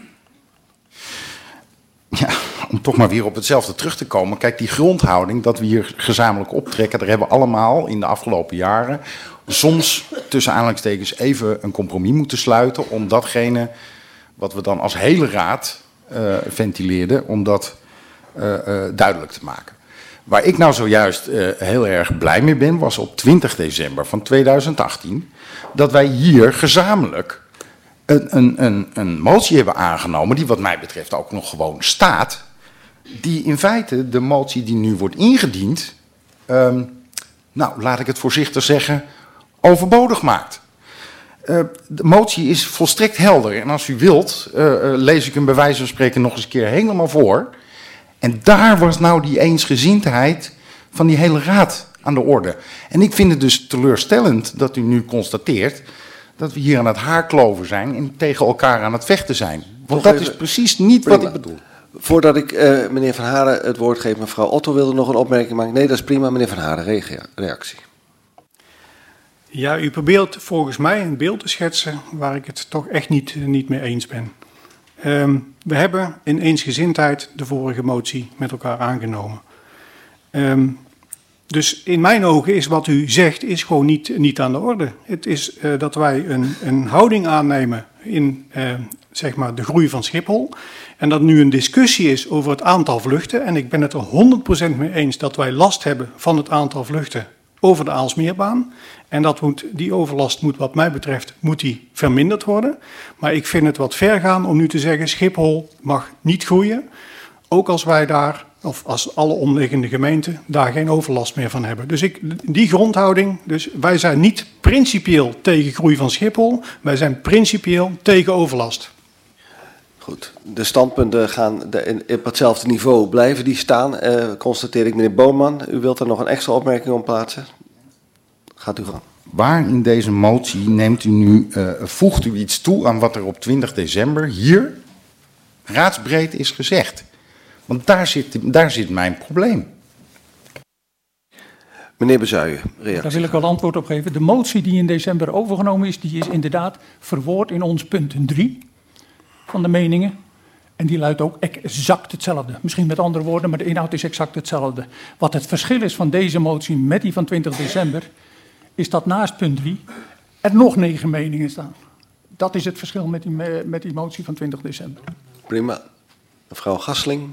Ja, om toch maar weer op hetzelfde terug te komen. Kijk, die grondhouding dat we hier gezamenlijk optrekken, daar hebben we allemaal in de afgelopen jaren soms tussen aanhalingstekens even een compromis moeten sluiten om datgene wat we dan als hele raad uh, ventileerden, om dat uh, uh, duidelijk te maken. Waar ik nou zojuist uh, heel erg blij mee ben, was op twintig december van tweeduizend achttien... dat wij hier gezamenlijk een, een, een, een motie hebben aangenomen, die wat mij betreft ook nog gewoon staat, die in feite de motie die nu wordt ingediend, um, nou, laat ik het voorzichtig zeggen, overbodig maakt. Uh, de motie is volstrekt helder en als u wilt, uh, uh, lees ik hem bij wijze van spreken nog eens een keer helemaal voor. En daar was nou die eensgezindheid van die hele raad aan de orde. En ik vind het dus teleurstellend dat u nu constateert dat we hier aan het haarkloven zijn en tegen elkaar aan het vechten zijn. Want dat is precies niet prima. Wat ik bedoel. Voordat ik uh, meneer Van Haren het woord geef, mevrouw Otto wilde nog een opmerking maken. Nee, dat is prima. Meneer Van Haren, reactie. Ja, u probeert volgens mij een beeld te schetsen waar ik het toch echt niet, niet mee eens ben. Um, we hebben in eensgezindheid de vorige motie met elkaar aangenomen. Um, dus in mijn ogen is wat u zegt is gewoon niet, niet aan de orde. Het is uh, dat wij een, een houding aannemen in uh, zeg maar de groei van Schiphol. En dat nu een discussie is over het aantal vluchten. En ik ben het er honderd procent mee eens dat wij last hebben van het aantal vluchten over de Aalsmeerbaan. En dat moet, die overlast moet wat mij betreft moet die verminderd worden. Maar ik vind het wat ver gaan om nu te zeggen Schiphol mag niet groeien. Ook als wij daar, of als alle omliggende gemeenten, daar geen overlast meer van hebben. Dus ik, die grondhouding, dus wij zijn niet principieel tegen groei van Schiphol. Wij zijn principieel tegen overlast. Goed, de standpunten gaan de, op hetzelfde niveau blijven die staan. Uh, constateer ik, meneer Boonman, u wilt er nog een extra opmerking op plaatsen? Gaat u gang. Waar in deze motie neemt u nu, uh, voegt u iets toe aan wat er op twintig december hier raadsbreed is gezegd? Want daar zit, daar zit mijn probleem. Meneer Bezuijen, reactie. Daar wil ik wel antwoord op geven. De motie die in december overgenomen is, die is inderdaad verwoord in ons punt drie van de meningen. En die luidt ook exact hetzelfde. Misschien met andere woorden, maar de inhoud is exact hetzelfde. Wat het verschil is van deze motie met die van twintig december... is dat naast punt drie er nog negen meningen staan. Dat is het verschil met die, met die motie van twintig december. Prima. Mevrouw Gasling.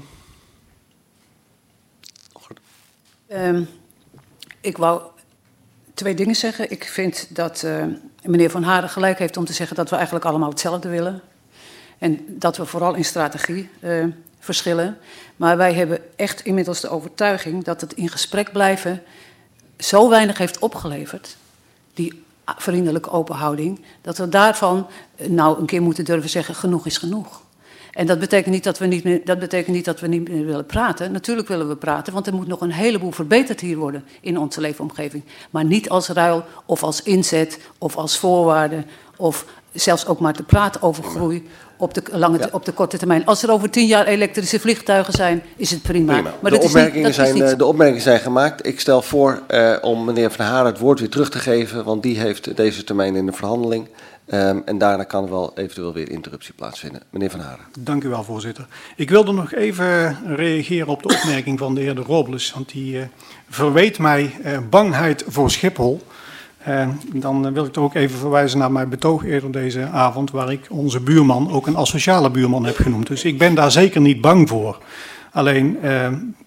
Um, ik wou twee dingen zeggen. Ik vind dat uh, meneer Van Haren gelijk heeft om te zeggen dat we eigenlijk allemaal hetzelfde willen. En dat we vooral in strategie uh, verschillen. Maar wij hebben echt inmiddels de overtuiging dat het in gesprek blijven zo weinig heeft opgeleverd, die vriendelijke openhouding, dat we daarvan nou een keer moeten durven zeggen, genoeg is genoeg. En dat betekent niet dat we niet meer, dat betekent niet dat we niet meer willen praten. Natuurlijk willen we praten, want er moet nog een heleboel verbeterd hier worden in onze leefomgeving. Maar niet als ruil of als inzet of als voorwaarde of zelfs ook maar te praten over groei op de, lange, ja. op de korte termijn. Als er over tien jaar elektrische vliegtuigen zijn, is het prima. prima. Maar de, dat opmerkingen is niet, dat zijn, is niet... de opmerkingen zijn gemaakt. Ik stel voor uh, om meneer Van Haren het woord weer terug te geven, want die heeft deze termijn in de verhandeling. Um, en daarna kan er wel eventueel weer interruptie plaatsvinden. Meneer Van Haren. Dank u wel, voorzitter. Ik wilde nog even reageren op de opmerking van de heer De Robles, want die uh, verweet mij uh, bangheid voor Schiphol. Uh, dan wil ik toch ook even verwijzen naar mijn betoog eerder deze avond, waar ik onze buurman ook een asociale buurman heb genoemd. Dus ik ben daar zeker niet bang voor. Alleen, uh,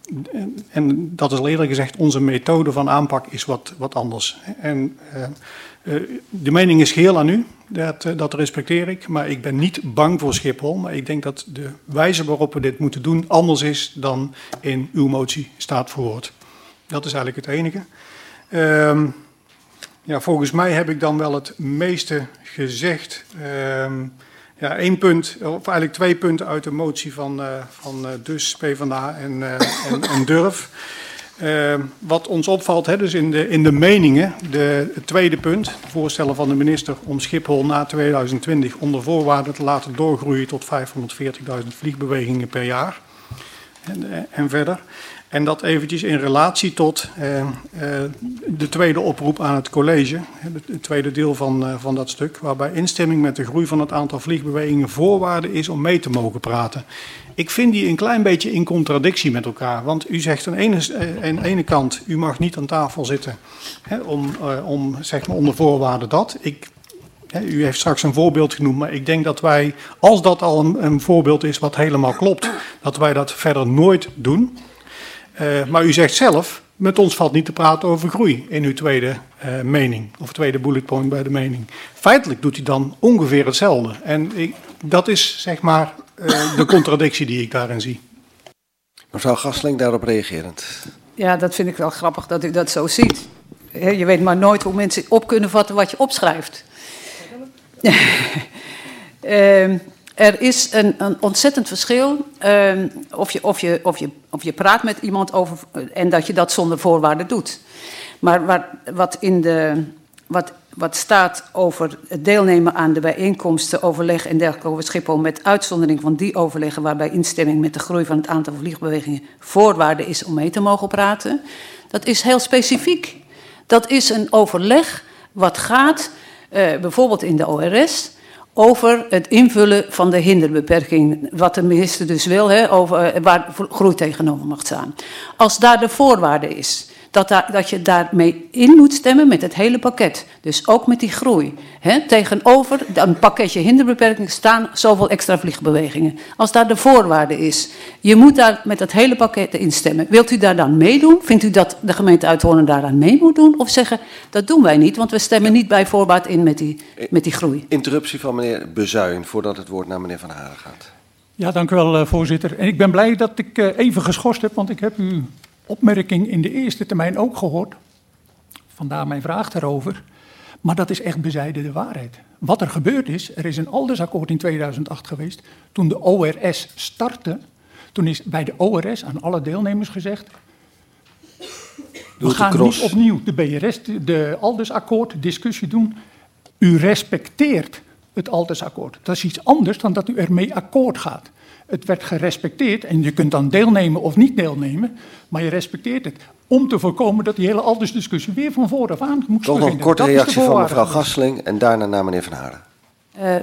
en dat is al eerder gezegd, onze methode van aanpak is wat, wat anders. En uh, uh, de mening is geheel aan u, dat, uh, dat respecteer ik, maar ik ben niet bang voor Schiphol. Maar ik denk dat de wijze waarop we dit moeten doen anders is dan in uw motie staat verwoord. Dat is eigenlijk het enige. Uh, Ja, volgens mij heb ik dan wel het meeste gezegd. Uh, ja, één punt, of eigenlijk twee punten uit de motie van, uh, van uh, dus PvdA en, uh, en, en Durf. Uh, wat ons opvalt, hè, dus in de, in de meningen, de, het tweede punt, voorstellen van de minister om Schiphol na tweeduizend twintig onder voorwaarden te laten doorgroeien tot vijfhonderdveertigduizend vliegbewegingen per jaar en, en verder. En dat eventjes in relatie tot uh, uh, de tweede oproep aan het college, het tweede deel van, uh, van dat stuk, waarbij instemming met de groei van het aantal vliegbewegingen voorwaarde is om mee te mogen praten. Ik vind die een klein beetje in contradictie met elkaar, want u zegt aan de ene, aan de ene kant, u mag niet aan tafel zitten hè, om, uh, om zeg maar onder voorwaarde dat. Ik, hè, u heeft straks een voorbeeld genoemd, maar ik denk dat wij, als dat al een, een voorbeeld is wat helemaal klopt, dat wij dat verder nooit doen. Uh, maar u zegt zelf, met ons valt niet te praten over groei in uw tweede uh, mening, of tweede bullet point bij de mening. Feitelijk doet hij dan ongeveer hetzelfde. En ik, dat is zeg maar uh, de contradictie die ik daarin zie. Mevrouw Gasling, daarop reagerend. Ja, dat vind ik wel grappig dat u dat zo ziet. Je weet maar nooit hoe mensen op kunnen vatten wat je opschrijft. uh, Er is een, een ontzettend verschil uh, of, je, of, je, of, je, of je praat met iemand over en dat je dat zonder voorwaarden doet. Maar waar, wat, in de, wat, wat staat over het deelnemen aan de bijeenkomsten, overleg en dergelijke over Schiphol, met uitzondering van die overleggen waarbij instemming met de groei van het aantal vliegbewegingen voorwaarde is om mee te mogen praten, dat is heel specifiek. Dat is een overleg wat gaat, uh, bijvoorbeeld in de O R S, over het invullen van de hinderbeperking, wat de minister dus wil, hè, over, waar groei tegenover mag staan. Als daar de voorwaarde is dat, daar, dat je daarmee in moet stemmen met het hele pakket, dus ook met die groei, hè, tegenover een pakketje hinderbeperking staan zoveel extra vliegbewegingen. Als daar de voorwaarde is, je moet daar met het hele pakket instemmen. Wilt u daar dan meedoen? Vindt u dat de gemeente Uithoorn daaraan mee moet doen? Of zeggen, dat doen wij niet, want we stemmen niet bij voorbaat in met die, met die groei. Interruptie van meneer Bezuin, voordat het woord naar meneer Van Haren gaat. Ja, dank u wel, uh, voorzitter. En ik ben blij dat ik uh, even geschorst heb, want ik heb uw opmerking in de eerste termijn ook gehoord. Vandaar mijn vraag daarover. Maar dat is echt bezijden de waarheid. Wat er gebeurd is, er is een Alders-akkoord in tweeduizend acht geweest. Toen de O R S startte, toen is bij de O R S aan alle deelnemers gezegd, we gaan niet opnieuw de B R S, de Alders-akkoord discussie doen. U respecteert het Alders-akkoord. Dat is iets anders dan dat u ermee akkoord gaat. Het werd gerespecteerd en je kunt dan deelnemen of niet deelnemen, maar je respecteert het. Om te voorkomen dat die hele Alders-discussie weer van vooraf aan moet Toch nog een korte reactie van mevrouw Gasling en daarna naar meneer Van Haren. Uh,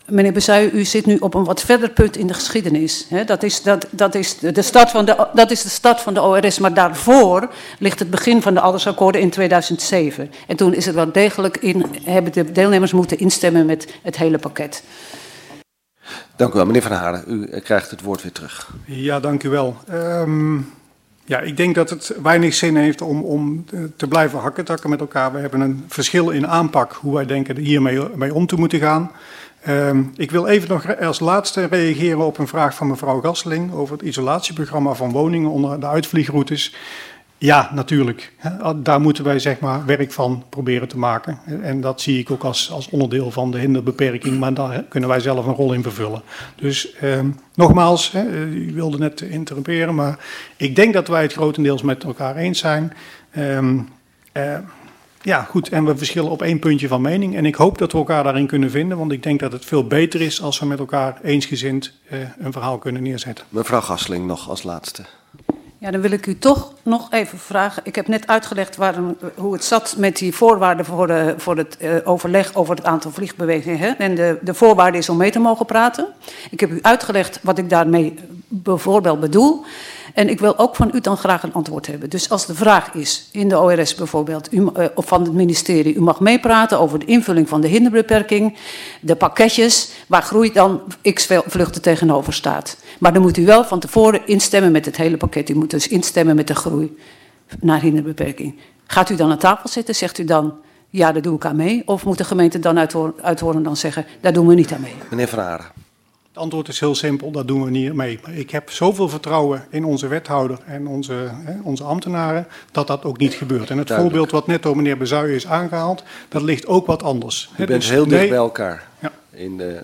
meneer Bezuijen, u zit nu op een wat verder punt in de geschiedenis. Hè? Dat, is, dat, dat, is de start van de, dat is de start van de O R S, maar daarvoor ligt het begin van de Aldersakkoorden in tweeduizend zeven. En toen is het wel degelijk in, hebben de deelnemers moeten instemmen met het hele pakket. Dank u wel. Meneer Van Haren, u krijgt het woord weer terug. Ja, dank u wel. Um, ja, ik denk dat het weinig zin heeft om, om te blijven hakketakken met elkaar. We hebben een verschil in aanpak hoe wij denken hiermee mee om te moeten gaan. Um, ik wil even nog als laatste reageren op een vraag van mevrouw Gasseling over het isolatieprogramma van woningen onder de uitvliegroutes. Ja, natuurlijk. Daar moeten wij zeg maar werk van proberen te maken. En dat zie ik ook als, als onderdeel van de hinderbeperking, maar daar kunnen wij zelf een rol in vervullen. Dus eh, nogmaals, hè, u wilde net interrumperen, maar ik denk dat wij het grotendeels met elkaar eens zijn. Um, uh, ja, goed, en we verschillen op één puntje van mening. En ik hoop dat we elkaar daarin kunnen vinden, want ik denk dat het veel beter is als we met elkaar eensgezind uh, een verhaal kunnen neerzetten. Mevrouw Gasseling nog als laatste. Ja, dan wil ik u toch nog even vragen. Ik heb net uitgelegd waarom, hoe het zat met die voorwaarden voor, de, voor het uh, overleg over het aantal vliegbewegingen. Hè? En de, de voorwaarde is om mee te mogen praten. Ik heb u uitgelegd wat ik daarmee bijvoorbeeld bedoel. En ik wil ook van u dan graag een antwoord hebben. Dus als de vraag is, in de O R S bijvoorbeeld, u, uh, of van het ministerie, u mag meepraten over de invulling van de hinderbeperking, de pakketjes, waar groei dan x vluchten tegenover staat. Maar dan moet u wel van tevoren instemmen met het hele pakket. U moet dus instemmen met de groei naar hinderbeperking. Gaat u dan aan tafel zitten, zegt u dan, ja, daar doe ik aan mee? Of moet de gemeente dan uithoren dan zeggen, daar doen we niet aan mee? Meneer Van Haren. Het antwoord is heel simpel, daar doen we niet mee. Maar ik heb zoveel vertrouwen in onze wethouder en onze, hè, onze ambtenaren, dat dat ook niet gebeurt. En het Duidelijk. voorbeeld wat net door meneer Bezuijen is aangehaald, dat ligt ook wat anders. U bent dus heel dicht nee. bij elkaar. Ja. In de...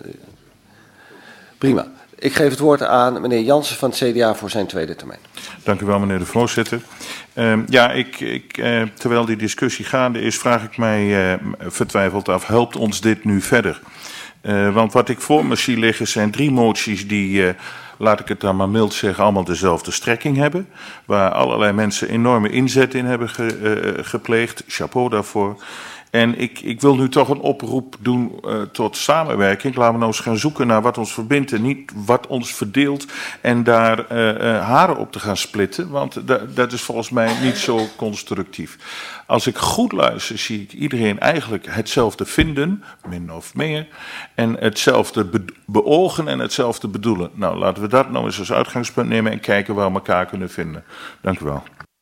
Prima. Ik geef het woord aan meneer Jansen van het C D A voor zijn tweede termijn. Dank u wel, meneer de voorzitter. Uh, ja, ik, ik, uh, terwijl die discussie gaande is, vraag ik mij uh, vertwijfeld af, helpt ons dit nu verder? Uh, want wat ik voor me zie liggen zijn drie moties die, uh, laat ik het dan maar mild zeggen, allemaal dezelfde strekking hebben. Waar allerlei mensen enorme inzet in hebben ge, uh, gepleegd. Chapeau daarvoor. En ik, ik wil nu toch een oproep doen uh, tot samenwerking. Laten we nou eens gaan zoeken naar wat ons verbindt en niet wat ons verdeelt. En daar uh, uh, haren op te gaan splitten, want da, dat is volgens mij niet zo constructief. Als ik goed luister, zie ik iedereen eigenlijk hetzelfde vinden, min of meer. En hetzelfde be beogen en hetzelfde bedoelen. Nou, laten we dat nou eens als uitgangspunt nemen en kijken waar we elkaar kunnen vinden. Dank u wel.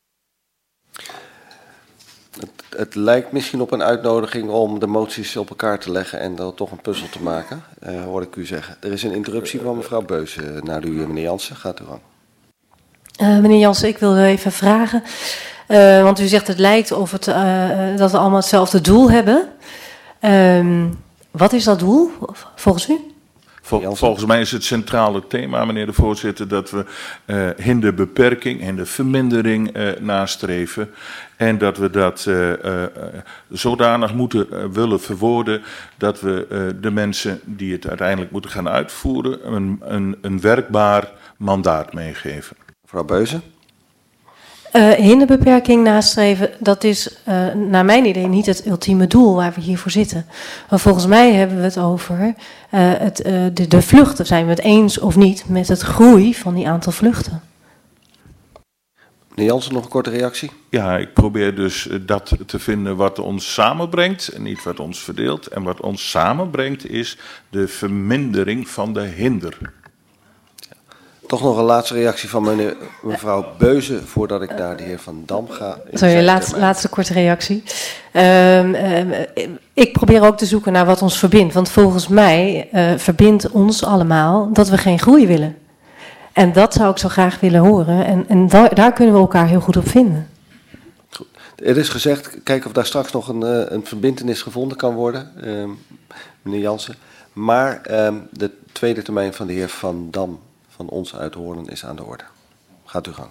Het, het lijkt misschien op een uitnodiging om de moties op elkaar te leggen en dan toch een puzzel te maken, uh, hoorde ik u zeggen. Er is een interruptie van mevrouw Beus uh, naar u, meneer Jansen. Gaat u gang. Uh, meneer Jansen, ik wil even vragen, uh, want u zegt het lijkt of het, uh, dat we allemaal hetzelfde doel hebben. Uh, wat is dat doel volgens u? Vol, volgens mij is het centrale thema, meneer de voorzitter, dat we uh, hinderbeperking en de vermindering uh, nastreven. En dat we dat uh, uh, zodanig moeten uh, willen verwoorden dat we uh, de mensen die het uiteindelijk moeten gaan uitvoeren een, een, een werkbaar mandaat meegeven. Mevrouw Beuze. Uh, hinderbeperking nastreven, dat is uh, naar mijn idee niet het ultieme doel waar we hiervoor zitten. Maar volgens mij hebben we het over uh, het, uh, de, de vluchten. Zijn we het eens of niet met het groei van die aantal vluchten? Meneer Jansen, nog een korte reactie? Ja, ik probeer dus dat te vinden wat ons samenbrengt en niet wat ons verdeelt. En wat ons samenbrengt is de vermindering van de hinder. Toch nog een laatste reactie van meneer, mevrouw Beuze voordat ik naar de heer Van Dam ga. Sorry, laatste, laatste korte reactie. Uh, uh, ik probeer ook te zoeken naar wat ons verbindt. Want volgens mij uh, verbindt ons allemaal dat we geen groei willen. En dat zou ik zo graag willen horen. En, en da daar kunnen we elkaar heel goed op vinden. Goed. Er is gezegd, kijken of daar straks nog een, uh, een verbintenis gevonden kan worden, uh, meneer Jansen. Maar uh, de tweede termijn van de heer Van Dam van ons uit Hoorn is aan de orde. Gaat u gang.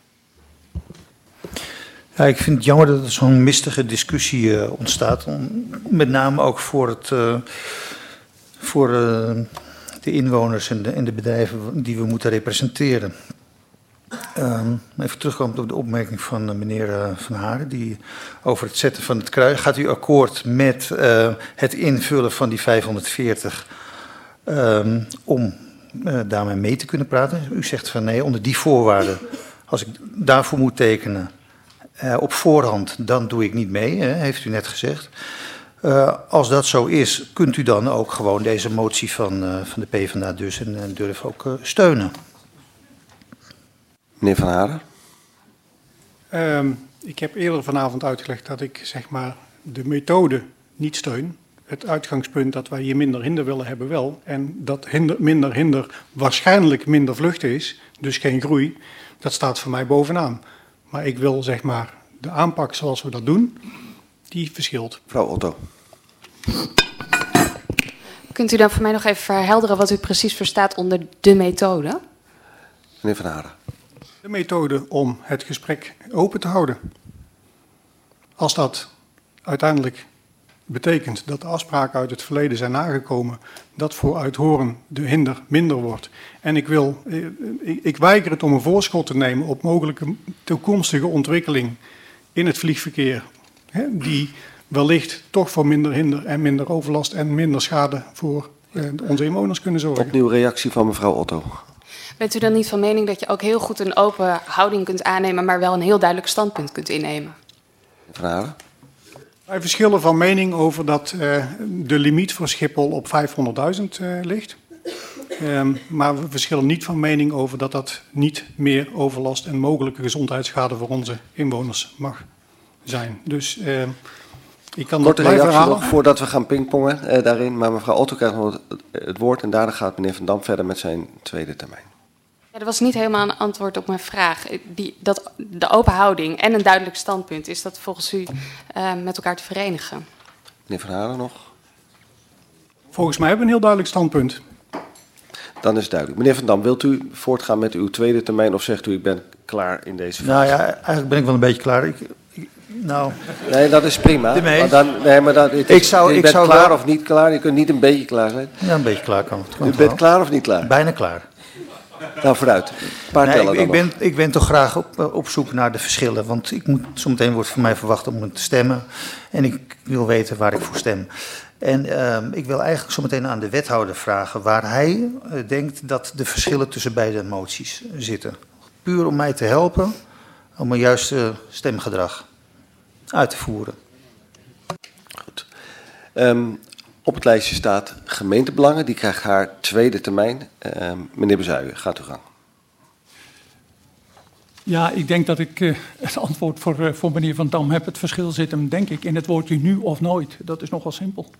Ja, ik vind het jammer dat er zo'n mistige discussie uh, ontstaat. Om, met name ook voor, het, uh, voor uh, de inwoners en de, en de bedrijven die we moeten representeren. Uh, even terugkomen op de opmerking van uh, meneer uh, Van Haren, die over het zetten van het kruis. Gaat u akkoord met uh, het invullen van die vijfhonderdveertig um, om uh, daarmee mee te kunnen praten. U zegt van nee, onder die voorwaarden, als ik daarvoor moet tekenen uh, op voorhand, dan doe ik niet mee, hè, heeft u net gezegd. Uh, als dat zo is, kunt u dan ook gewoon deze motie van, uh, van de PvdA dus en uh, durf ook uh, steunen. Meneer Van Haren. Um, ik heb eerder vanavond uitgelegd dat ik zeg maar de methode niet steun. Het uitgangspunt dat wij hier minder hinder willen hebben wel. En dat hinder, minder hinder waarschijnlijk minder vluchten is, dus geen groei. Dat staat voor mij bovenaan. Maar ik wil zeg maar de aanpak zoals we dat doen, die verschilt. Mevrouw Otto. Kunt u dan voor mij nog even verhelderen wat u precies verstaat onder de methode? Meneer Van Haren. De methode om het gesprek open te houden. Als dat uiteindelijk betekent dat de afspraken uit het verleden zijn nagekomen, dat voor uithoren de hinder minder wordt. En ik, wil, ik, ik weiger het om een voorschot te nemen op mogelijke toekomstige ontwikkeling in het vliegverkeer, hè, die wellicht toch voor minder hinder en minder overlast en minder schade voor eh, onze inwoners kunnen zorgen. Opnieuw reactie van mevrouw Otto. Bent u dan niet van mening dat je ook heel goed een open houding kunt aannemen, maar wel een heel duidelijk standpunt kunt innemen? Van Haren. Wij verschillen van mening over dat uh, de limiet voor Schiphol op vijfhonderdduizend uh, ligt. Um, maar we verschillen niet van mening over dat dat niet meer overlast en mogelijke gezondheidsschade voor onze inwoners mag zijn. Dus uh, ik kan Korte dat blijven reactie herhalen. nog voordat we gaan pingpongen uh, daarin. Maar mevrouw Otto krijgt nog het, het woord en daarna gaat meneer Van Dam verder met zijn tweede termijn. Ja, dat was niet helemaal een antwoord op mijn vraag. Die, dat, de open houding en een duidelijk standpunt, is dat volgens u uh, met elkaar te verenigen? Meneer Van Haren nog? Volgens mij hebben we een heel duidelijk standpunt. Dan is het duidelijk. Meneer Van Dam, wilt u voortgaan met uw tweede termijn of zegt u ik ben klaar in deze fase? Nou ja, eigenlijk ben ik wel een beetje klaar. Ik, ik, nou, nee, dat is prima. Maar dan, nee, maar dan, het is, ik zou, je ik bent zou klaar wel, of niet klaar? Je kunt niet een beetje klaar zijn. Ja, een beetje klaar kan het. U bent wel. Klaar of niet klaar? Bijna klaar. Nou, vooruit. Een paar nee, tellen ik, dan ik, ben, ik ben toch graag op, op zoek naar de verschillen. Want ik moet, zometeen wordt van mij verwacht om te stemmen. En ik wil weten waar ik voor stem. En uh, ik wil eigenlijk zometeen aan de wethouder vragen waar hij uh, denkt dat de verschillen tussen beide moties zitten. Puur om mij te helpen om een juiste stemgedrag uit te voeren. Goed. Um, op het lijstje staat gemeentebelangen. Die krijgt haar tweede termijn. Uh, meneer Bezuijen, gaat u gang. Ja, ik denk dat ik uh, het antwoord voor, uh, voor meneer Van Dam heb. Het verschil zit hem, denk ik, in het woordje nu of nooit. Dat is nogal simpel.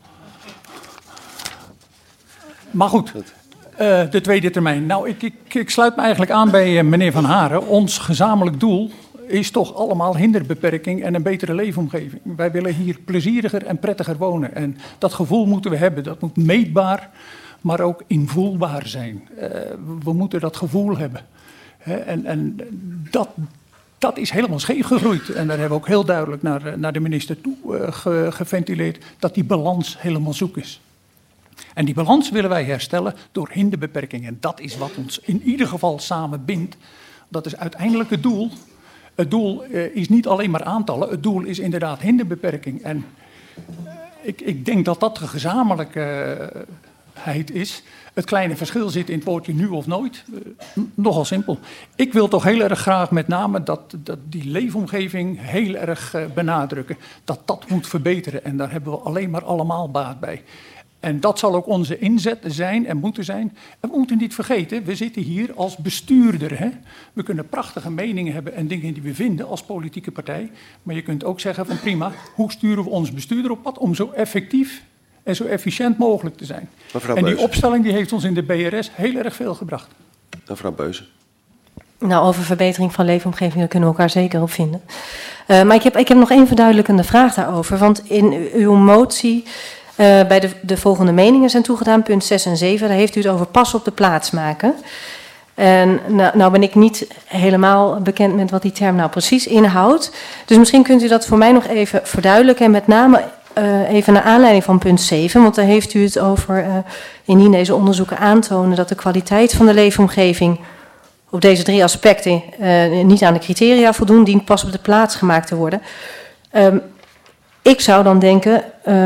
Maar goed, uh, de tweede termijn. Nou, ik, ik, ik sluit me eigenlijk aan bij uh, meneer Van Haren. Ons gezamenlijk doel is toch allemaal hinderbeperking en een betere leefomgeving. Wij willen hier plezieriger en prettiger wonen. En dat gevoel moeten we hebben. Dat moet meetbaar, maar ook invoelbaar zijn. Uh, we moeten dat gevoel hebben. He, en en dat, dat is helemaal scheef gegroeid. En daar hebben we ook heel duidelijk naar, naar de minister toe uh, ge, geventileerd dat die balans helemaal zoek is. En die balans willen wij herstellen door hinderbeperking. En dat is wat ons in ieder geval samen bindt. Dat is uiteindelijk het doel. Het doel uh, is niet alleen maar aantallen. Het doel is inderdaad hinderbeperking. En uh, ik, ik denk dat dat de gezamenlijkheid is. Het kleine verschil zit in het woordje nu of nooit. Uh, nogal simpel. Ik wil toch heel erg graag met name dat, dat die leefomgeving heel erg uh, benadrukken. Dat dat moet verbeteren. En daar hebben we alleen maar allemaal baat bij. En dat zal ook onze inzet zijn en moeten zijn. En we moeten niet vergeten, we zitten hier als bestuurder. Hè? We kunnen prachtige meningen hebben en dingen die we vinden als politieke partij. Maar je kunt ook zeggen van prima, hoe sturen we ons bestuurder op pad om zo effectief en zo efficiënt mogelijk te zijn. Mevrouw en die Beuze. opstelling die heeft ons in de B R S heel erg veel gebracht. Mevrouw Beuze. Nou, over verbetering van leefomgeving, daar kunnen we elkaar zeker op vinden. Uh, maar ik heb, ik heb nog één verduidelijkende vraag daarover. Want in uw motie... Uh, bij de, de volgende meningen zijn toegedaan, punt zes en zeven. Daar heeft u het over pas op de plaats maken. En nou, nou ben ik niet helemaal bekend met wat die term nou precies inhoudt. Dus misschien kunt u dat voor mij nog even verduidelijken. En met name uh, even naar aanleiding van punt zeven. Want daar heeft u het over, uh, indien deze onderzoeken aantonen dat de kwaliteit van de leefomgeving op deze drie aspecten uh, niet aan de criteria voldoen, dient pas op de plaats gemaakt te worden. Um, Ik zou dan denken, uh,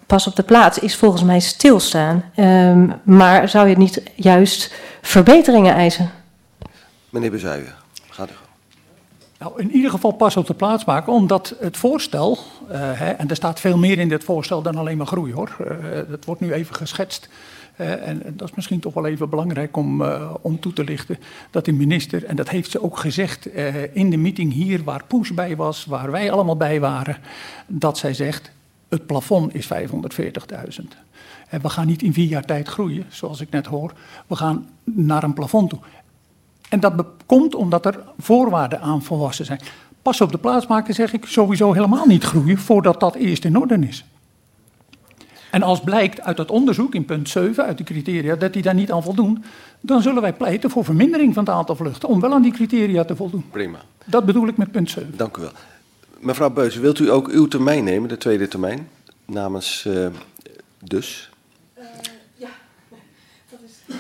pas op de plaats is volgens mij stilstaan. Um, maar zou je niet juist verbeteringen eisen? Meneer Bezuijen, gaat u. Nou, in ieder geval pas op de plaats maken, omdat het voorstel, uh, hè, en er staat veel meer in dit voorstel dan alleen maar groei hoor. Uh, dat wordt nu even geschetst. Uh, en dat is misschien toch wel even belangrijk om, uh, om toe te lichten, dat de minister, en dat heeft ze ook gezegd uh, in de meeting hier waar Poes bij was, waar wij allemaal bij waren, dat zij zegt, het plafond is vijfhonderdveertigduizend. En we gaan niet in vier jaar tijd groeien, zoals ik net hoor. We gaan naar een plafond toe. En dat komt omdat er voorwaarden aan volwassen zijn. Pas op de plaats maken, zeg ik, sowieso helemaal niet groeien voordat dat eerst in orde is. En als blijkt uit het onderzoek in punt zeven, uit de criteria, dat die daar niet aan voldoen, dan zullen wij pleiten voor vermindering van het aantal vluchten om wel aan die criteria te voldoen. Prima. Dat bedoel ik met punt zeven. Dank u wel. Mevrouw Beuze, wilt u ook uw termijn nemen, de tweede termijn, namens uh, dus? Uh, ja, dat is...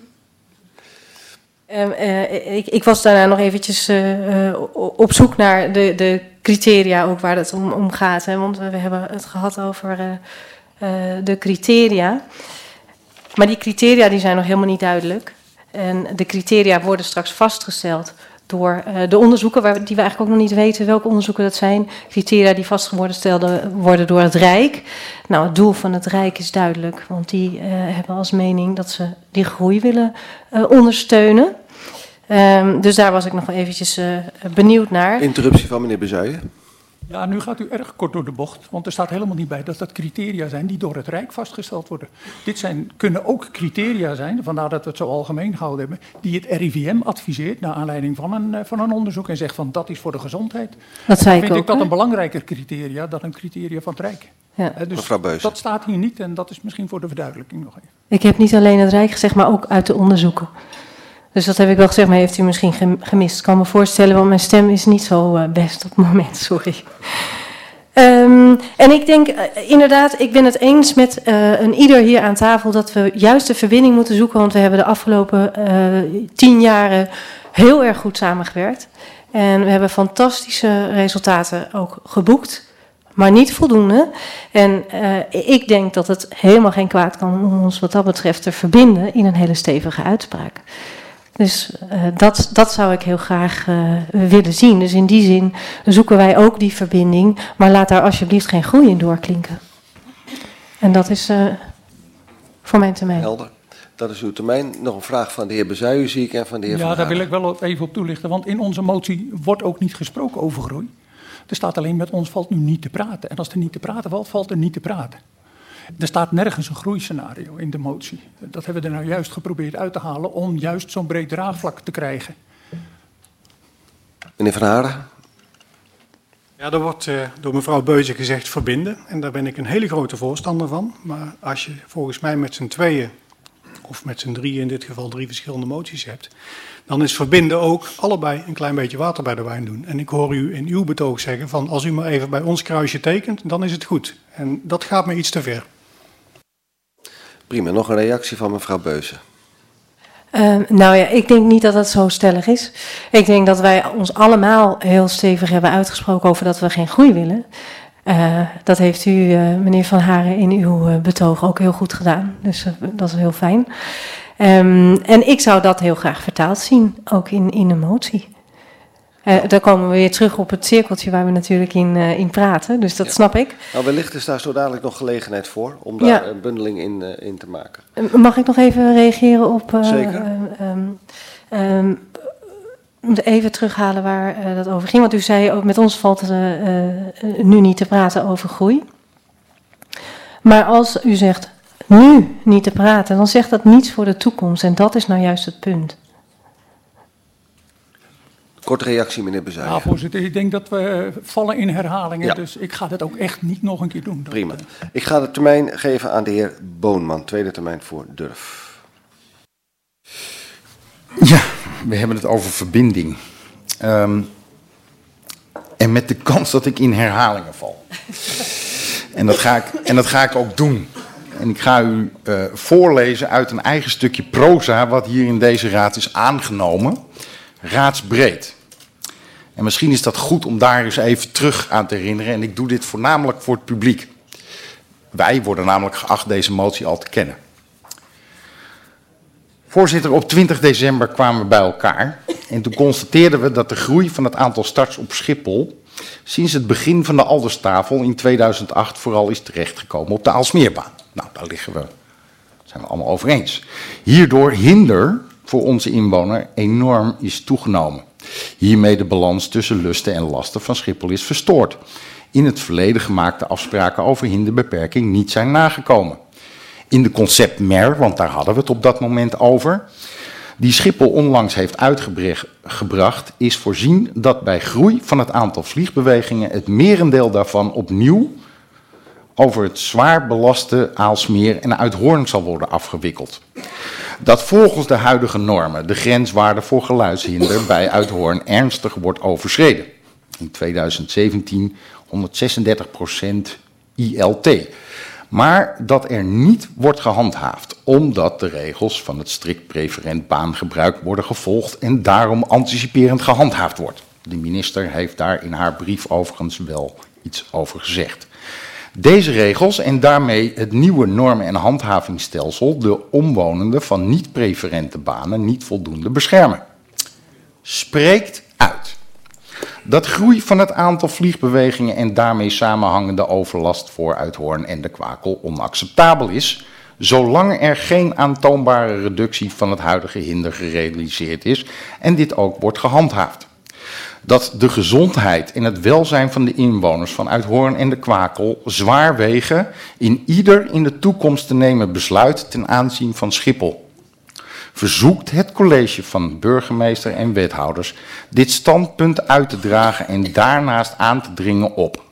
Um, uh, ik, ik was daarna nog eventjes uh, uh, op zoek naar de, de criteria ook waar het om, om gaat. Hè, want we hebben het gehad over uh, uh, de criteria. Maar die criteria die zijn nog helemaal niet duidelijk. En de criteria worden straks vastgesteld door uh, de onderzoeken, waar, die we eigenlijk ook nog niet weten welke onderzoeken dat zijn. Criteria die vastgesteld worden door het Rijk. Nou, het doel van het Rijk is duidelijk, want die uh, hebben als mening dat ze die groei willen uh, ondersteunen. Um, dus daar was ik nog wel eventjes uh, benieuwd naar. Interruptie van meneer Bezuijen. Ja, nu gaat u erg kort door de bocht, want er staat helemaal niet bij dat dat criteria zijn die door het Rijk vastgesteld worden. Dit zijn, kunnen ook criteria zijn, vandaar dat we het zo algemeen gehouden hebben, die het R I V M adviseert naar aanleiding van een, van een onderzoek en zegt van dat is voor de gezondheid. Dat zei Dan ik vind ook, ik dat hè? een belangrijker criteria dan een criteria van het Rijk. Ja. Uh, dus Mevrouw Beuze. dat staat hier niet en dat is misschien voor de verduidelijking nog even. Ik heb niet alleen het Rijk gezegd, maar ook uit de onderzoeken. Dus dat heb ik wel gezegd, maar heeft u misschien gemist. Ik kan me voorstellen, want mijn stem is niet zo uh, best op het moment, sorry. Um, en ik denk uh, inderdaad, ik ben het eens met uh, een ieder hier aan tafel dat we juist de verbinding moeten zoeken. Want we hebben de afgelopen uh, tien jaren heel erg goed samengewerkt. En we hebben fantastische resultaten ook geboekt, maar niet voldoende. En uh, ik denk dat het helemaal geen kwaad kan om ons wat dat betreft te verbinden in een hele stevige uitspraak. Dus uh, dat, dat zou ik heel graag uh, willen zien. Dus in die zin zoeken wij ook die verbinding, maar laat daar alsjeblieft geen groei in doorklinken. En dat is uh, voor mijn termijn. Helder. Dat is uw termijn. Nog een vraag van de heer Bezuijen zie ik en van de heer Ja, Van daar Haren. wil ik wel even op toelichten, want in onze motie wordt ook niet gesproken over groei. Er staat alleen met ons valt nu niet te praten. En als er niet te praten valt, valt er niet te praten. Er staat nergens een groeiscenario in de motie. Dat hebben we er nou juist geprobeerd uit te halen om juist zo'n breed draagvlak te krijgen. Meneer Van Haren. Ja, er wordt uh, door mevrouw Beuze gezegd verbinden. En daar ben ik een hele grote voorstander van. Maar als je volgens mij met z'n tweeën, of met z'n drieën in dit geval drie verschillende moties hebt, dan is verbinden ook allebei een klein beetje water bij de wijn doen. En ik hoor u in uw betoog zeggen van als u maar even bij ons kruisje tekent, dan is het goed. En dat gaat me iets te ver. Prima, nog een reactie van mevrouw Beuze. Uh, nou ja, ik denk niet dat dat zo stellig is. Ik denk dat wij ons allemaal heel stevig hebben uitgesproken over dat we geen groei willen. Uh, dat heeft u, uh, meneer Van Haren, in uw uh, betoog ook heel goed gedaan. Dus uh, dat is heel fijn. Um, en ik zou dat heel graag vertaald zien, ook in, in een motie. Uh, daar komen we weer terug op het cirkeltje waar we natuurlijk in, uh, in praten, dus dat ja. snap ik. Nou, wellicht is daar zo dadelijk nog gelegenheid voor om daar ja. een bundeling in, uh, in te maken. Uh, mag ik nog even reageren op... Uh, Zeker. Uh, um, um, even terughalen waar uh, dat over ging, want u zei ook met ons valt het uh, uh, nu niet te praten over groei. Maar als u zegt nu niet te praten, dan zegt dat niets voor de toekomst en dat is nou juist het punt. Korte reactie, meneer Bezuijen. Ja, voorzitter, ik denk dat we vallen in herhalingen, ja. dus ik ga dat ook echt niet nog een keer doen. Prima. Ik ga de termijn geven aan de heer Boonman, tweede termijn voor Durf. Ja, we hebben het over verbinding. Um, en met de kans dat ik in herhalingen val. en, dat ga ik, en dat ga ik ook doen. En ik ga u uh, voorlezen uit een eigen stukje proza wat hier in deze raad is aangenomen. Raadsbreed. En misschien is dat goed om daar eens even terug aan te herinneren. En ik doe dit voornamelijk voor het publiek. Wij worden namelijk geacht deze motie al te kennen. Voorzitter, op twintig december kwamen we bij elkaar en toen constateerden we dat de groei van het aantal starts op Schiphol sinds het begin van de Alderstafel in tweeduizend acht vooral is terechtgekomen op de Aalsmeerbaan. Nou, daar liggen we, zijn we allemaal over eens. Hierdoor hinder voor onze inwoner enorm is toegenomen. Hiermee de balans tussen lusten en lasten van Schiphol is verstoord. In het verleden gemaakte afspraken over hinderbeperking niet zijn nagekomen. In de concept M E R, want daar hadden we het op dat moment over, die Schiphol onlangs heeft uitgebracht, is voorzien dat bij groei van het aantal vliegbewegingen het merendeel daarvan opnieuw over het zwaar belaste Aalsmeer en Uithoorn zal worden afgewikkeld. Dat volgens de huidige normen de grenswaarde voor geluidshinder bij Uithoorn ernstig wordt overschreden. In tweeduizend zeventien honderdzesendertig procent I L T. Maar dat er niet wordt gehandhaafd, omdat de regels van het strikt preferent baangebruik worden gevolgd en daarom anticiperend gehandhaafd wordt. De minister heeft daar in haar brief overigens wel iets over gezegd. Deze regels en daarmee het nieuwe normen- en handhavingsstelsel de omwonenden van niet-preferente banen niet voldoende beschermen. Spreekt uit dat groei van het aantal vliegbewegingen en daarmee samenhangende overlast voor Uithoorn en de Kwakel onacceptabel is, zolang er geen aantoonbare reductie van het huidige hinder gerealiseerd is en dit ook wordt gehandhaafd. Dat de gezondheid en het welzijn van de inwoners van Uithoorn en de Kwakel zwaar wegen in ieder in de toekomst te nemen besluit ten aanzien van Schiphol. Verzoekt het college van burgemeester en wethouders dit standpunt uit te dragen en daarnaast aan te dringen op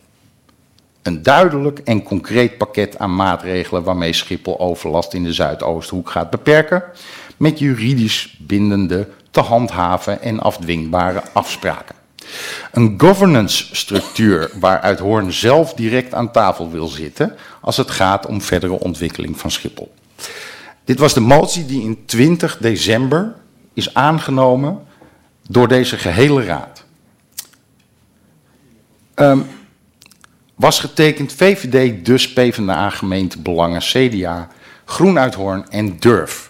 een duidelijk en concreet pakket aan maatregelen waarmee Schiphol overlast in de Zuidoosthoek gaat beperken, met juridisch bindende, te handhaven en afdwingbare afspraken. Een governance structuur waar Uithoorn zelf direct aan tafel wil zitten als het gaat om verdere ontwikkeling van Schiphol. Dit was de motie die in twintig december is aangenomen door deze gehele raad. Um, was getekend V V D, dus PvdA, gemeentebelangen, C D A, Groen Uithoorn en Durf.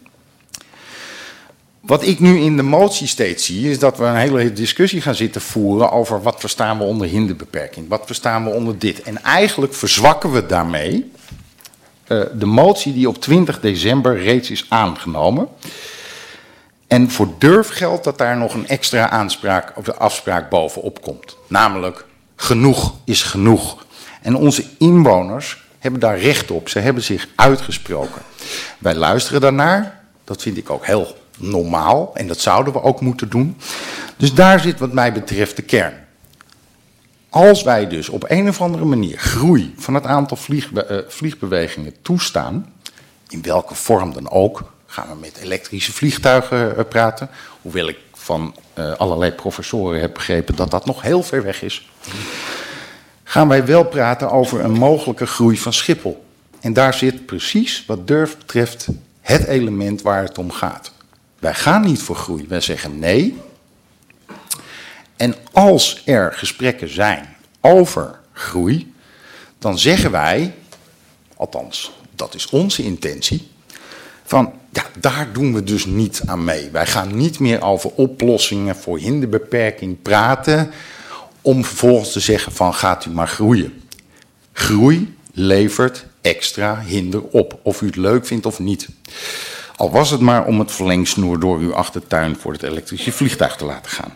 Wat ik nu in de motie steeds zie, is dat we een hele discussie gaan zitten voeren over wat verstaan we onder hinderbeperking, wat verstaan we onder dit. En eigenlijk verzwakken we daarmee uh, de motie die op twintig december reeds is aangenomen. En voor Durf geldt dat daar nog een extra aanspraak of de afspraak bovenop komt. Namelijk, genoeg is genoeg. En onze inwoners hebben daar recht op. Ze hebben zich uitgesproken. Wij luisteren daarnaar. Dat vind ik ook heel normaal. En dat zouden we ook moeten doen. Dus daar zit wat mij betreft de kern. Als wij dus op een of andere manier groei van het aantal vliegbe- uh, vliegbewegingen toestaan, in welke vorm dan ook, gaan we met elektrische vliegtuigen uh, praten. Hoewel ik van uh, allerlei professoren heb begrepen dat dat nog heel ver weg is. Gaan wij wel praten over een mogelijke groei van Schiphol. En daar zit precies wat Durf betreft het element waar het om gaat. Wij gaan niet voor groei, wij zeggen nee. En als er gesprekken zijn over groei, dan zeggen wij, althans dat is onze intentie, van ja, daar doen we dus niet aan mee. Wij gaan niet meer over oplossingen voor hinderbeperking praten, om vervolgens te zeggen van gaat u maar groeien. Groei levert extra hinder op, of u het leuk vindt of niet. Al was het maar om het verlengsnoer door uw achtertuin voor het elektrische vliegtuig te laten gaan.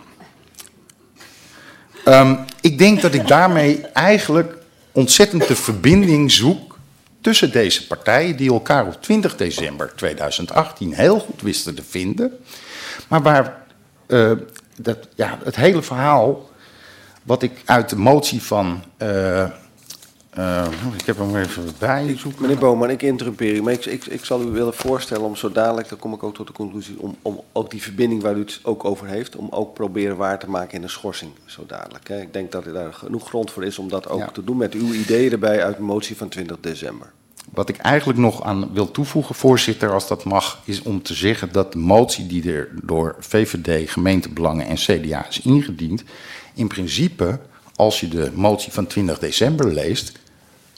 Um, ik denk dat ik daarmee eigenlijk ontzettend de verbinding zoek tussen deze partijen die elkaar op twintig december tweeduizend achttien heel goed wisten te vinden. Maar waar uh, dat, ja, het hele verhaal wat ik uit de motie van Uh, Uh, ik heb hem even bij. Meneer Boman, ik interrumpeer u, maar ik, ik, ik zal u willen voorstellen om zo dadelijk, dan kom ik ook tot de conclusie, om, om ook die verbinding waar u het ook over heeft, om ook proberen waar te maken in een schorsing, zo dadelijk. Hè. Ik denk dat er daar genoeg grond voor is om dat ook ja. te doen met uw ideeën erbij uit de motie van twintig december. Wat ik eigenlijk nog aan wil toevoegen, voorzitter, als dat mag, is om te zeggen dat de motie die er door V V D, gemeentebelangen en C D A is ingediend, in principe, als je de motie van twintig december leest,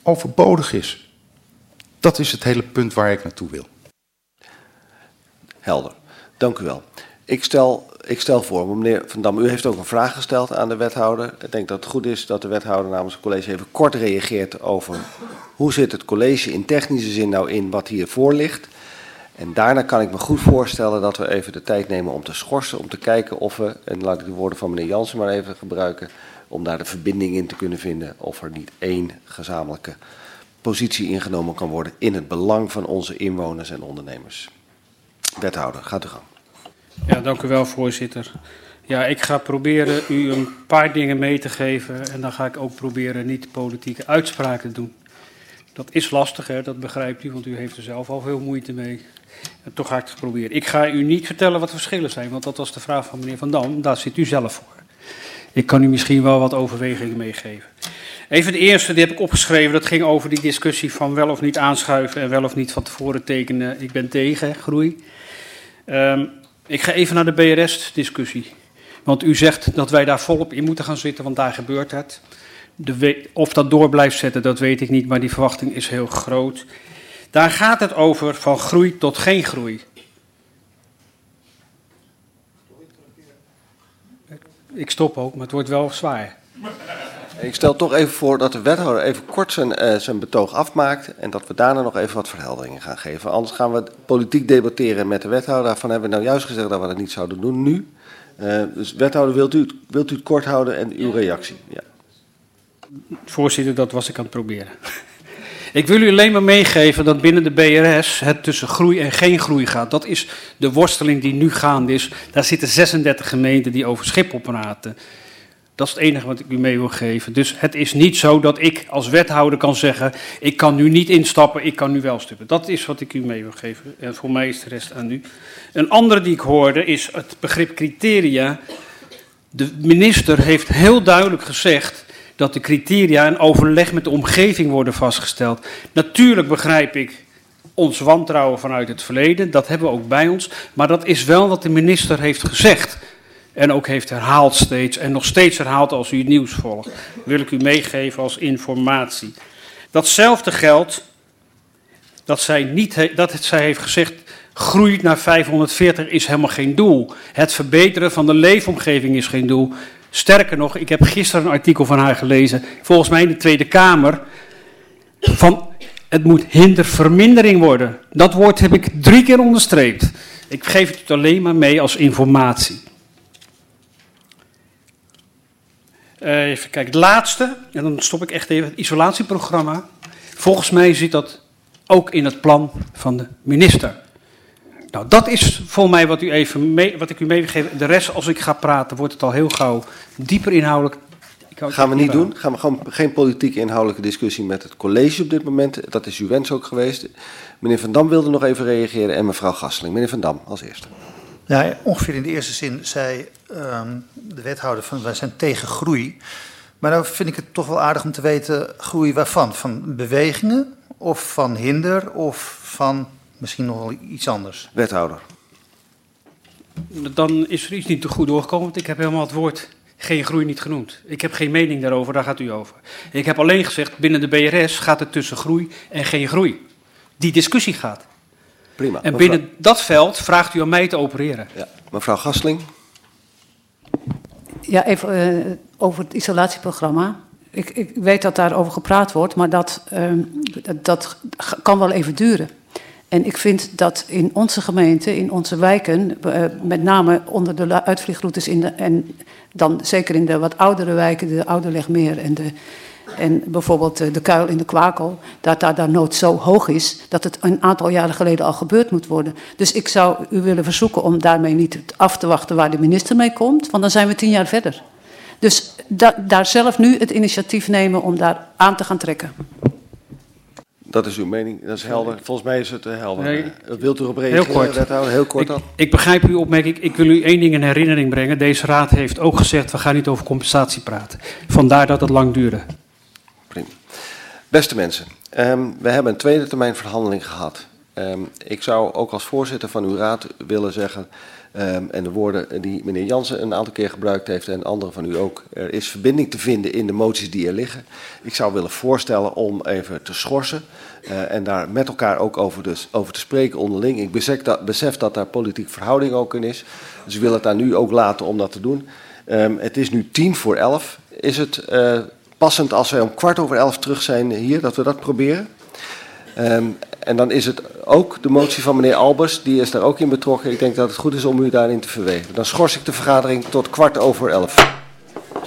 overbodig is. Dat is het hele punt waar ik naartoe wil. Helder. Dank u wel. Ik stel, ik stel voor, meneer Van Dam, u heeft ook een vraag gesteld aan de wethouder. Ik denk dat het goed is dat de wethouder namens het college even kort reageert over hoe zit het college in technische zin nou in wat hiervoor ligt. En daarna kan ik me goed voorstellen dat we even de tijd nemen om te schorsen, om te kijken of we, en laat ik de woorden van meneer Jansen maar even gebruiken, om daar de verbinding in te kunnen vinden of er niet één gezamenlijke positie ingenomen kan worden in het belang van onze inwoners en ondernemers. Wethouder, gaat u gang. Ja, dank u wel, voorzitter. Ja, ik ga proberen u een paar dingen mee te geven en dan ga ik ook proberen niet politieke uitspraken te doen. Dat is lastig, hè? Dat begrijpt u, want u heeft er zelf al veel moeite mee. En toch ga ik het proberen. Ik ga u niet vertellen wat de verschillen zijn, want dat was de vraag van meneer Van Dam. Daar zit u zelf voor. Ik kan u misschien wel wat overwegingen meegeven. Even de eerste, die heb ik opgeschreven. Dat ging over die discussie van wel of niet aanschuiven en wel of niet van tevoren tekenen. Ik ben tegen groei. Um, ik ga even naar de B R S-discussie. Want u zegt dat wij daar volop in moeten gaan zitten, want daar gebeurt het. De, of dat door blijft zetten, dat weet ik niet, maar die verwachting is heel groot. Daar gaat het over van groei tot geen groei. Ik stop ook, maar het wordt wel zwaar. Ik stel toch even voor dat de wethouder even kort zijn, uh, zijn betoog afmaakt en dat we daarna nog even wat verhelderingen gaan geven. Anders gaan we politiek debatteren met de wethouder. Daarvan hebben we nou juist gezegd dat we dat niet zouden doen nu. Uh, dus wethouder, wilt u, het, wilt u het kort houden en uw reactie? Ja. Voorzitter, dat was ik aan het proberen. Ik wil u alleen maar meegeven dat binnen de B R S het tussen groei en geen groei gaat. Dat is de worsteling die nu gaande is. Daar zitten zesendertig gemeenten die over Schiphol praten. Dat is het enige wat ik u mee wil geven. Dus het is niet zo dat ik als wethouder kan zeggen, ik kan nu niet instappen, ik kan nu wel stuppen. Dat is wat ik u mee wil geven. En voor mij is de rest aan u. Een andere die ik hoorde is het begrip criteria. De minister heeft heel duidelijk gezegd dat de criteria in overleg met de omgeving worden vastgesteld. Natuurlijk begrijp ik ons wantrouwen vanuit het verleden, dat hebben we ook bij ons. Maar dat is wel wat de minister heeft gezegd. En ook heeft herhaald steeds, en nog steeds herhaald als u het nieuws volgt. Wil ik u meegeven als informatie. Datzelfde geldt dat zij, niet, dat het, zij heeft gezegd, groei naar vijfhonderdveertig is helemaal geen doel. Het verbeteren van de leefomgeving is geen doel. Sterker nog, ik heb gisteren een artikel van haar gelezen, volgens mij in de Tweede Kamer, van het moet hindervermindering worden. Dat woord heb ik drie keer onderstreept. Ik geef het alleen maar mee als informatie. Uh, even kijken, het laatste, en dan stop ik echt even, het isolatieprogramma. Volgens mij zit dat ook in het plan van de minister. Nou, dat is volgens mij wat, u even mee, wat ik u mee wil geven. De rest, als ik ga praten, wordt het al heel gauw dieper inhoudelijk. Gaan we niet doen. Gaan we gewoon geen politieke inhoudelijke discussie met het college op dit moment. Dat is uw wens ook geweest. Meneer Van Dam wilde nog even reageren en mevrouw Gasseling. Meneer Van Dam, als eerste. Ja, ongeveer in de eerste zin zei um, de wethouder van wij zijn tegen groei. Maar dan vind ik het toch wel aardig om te weten groei waarvan? Van bewegingen of van hinder of van misschien nog wel iets anders? Wethouder. Dan is er iets niet te goed doorgekomen, want ik heb helemaal het woord geen groei niet genoemd. Ik heb geen mening daarover, daar gaat u over. Ik heb alleen gezegd, binnen de B R S gaat het tussen groei en geen groei. Die discussie gaat. Prima. En mevrouw... binnen dat veld vraagt u aan mij te opereren. Ja. Mevrouw Gasseling. Ja, even uh, over het isolatieprogramma. Ik, ik weet dat daarover gepraat wordt, maar dat, uh, dat, dat kan wel even duren. En ik vind dat in onze gemeente, in onze wijken, uh, met name onder de uitvliegroutes in de, en dan zeker in de wat oudere wijken, de Ouderlegmeer en, de, en bijvoorbeeld de Kuil in de Kwakel, dat daar de nood zo hoog is dat het een aantal jaren geleden al gebeurd moet worden. Dus ik zou u willen verzoeken om daarmee niet af te wachten waar de minister mee komt, want dan zijn we tien jaar verder. Dus da, daar zelf nu het initiatief nemen om daar aan te gaan trekken. Dat is uw mening, dat is helder. Volgens mij is het uh, helder. Nee, Wilt u erop reageren, heel kort. wethouder? Heel kort dan. Ik, ik begrijp uw opmerking. Ik wil u één ding in herinnering brengen. Deze raad heeft ook gezegd, we gaan niet over compensatie praten. Vandaar dat het lang duurde. Prima. Beste mensen, um, we hebben een tweede termijn verhandeling gehad. Um, ik zou ook als voorzitter van uw raad willen zeggen, Um, en de woorden die meneer Jansen een aantal keer gebruikt heeft en anderen van u ook. Er is verbinding te vinden in de moties die er liggen. Ik zou willen voorstellen om even te schorsen uh, en daar met elkaar ook over, dus, over te spreken onderling. Ik besef dat, besef dat daar politieke verhouding ook in is. Dus ik wil het daar nu ook laten om dat te doen. Um, het is nu tien voor elf. Is het uh, passend als wij om kwart over elf terug zijn hier, dat we dat proberen? Um, en dan is het ook de motie van meneer Albers, die is daar ook in betrokken. Ik denk dat het goed is om u daarin te verweven. Dan schors ik de vergadering tot kwart over elf.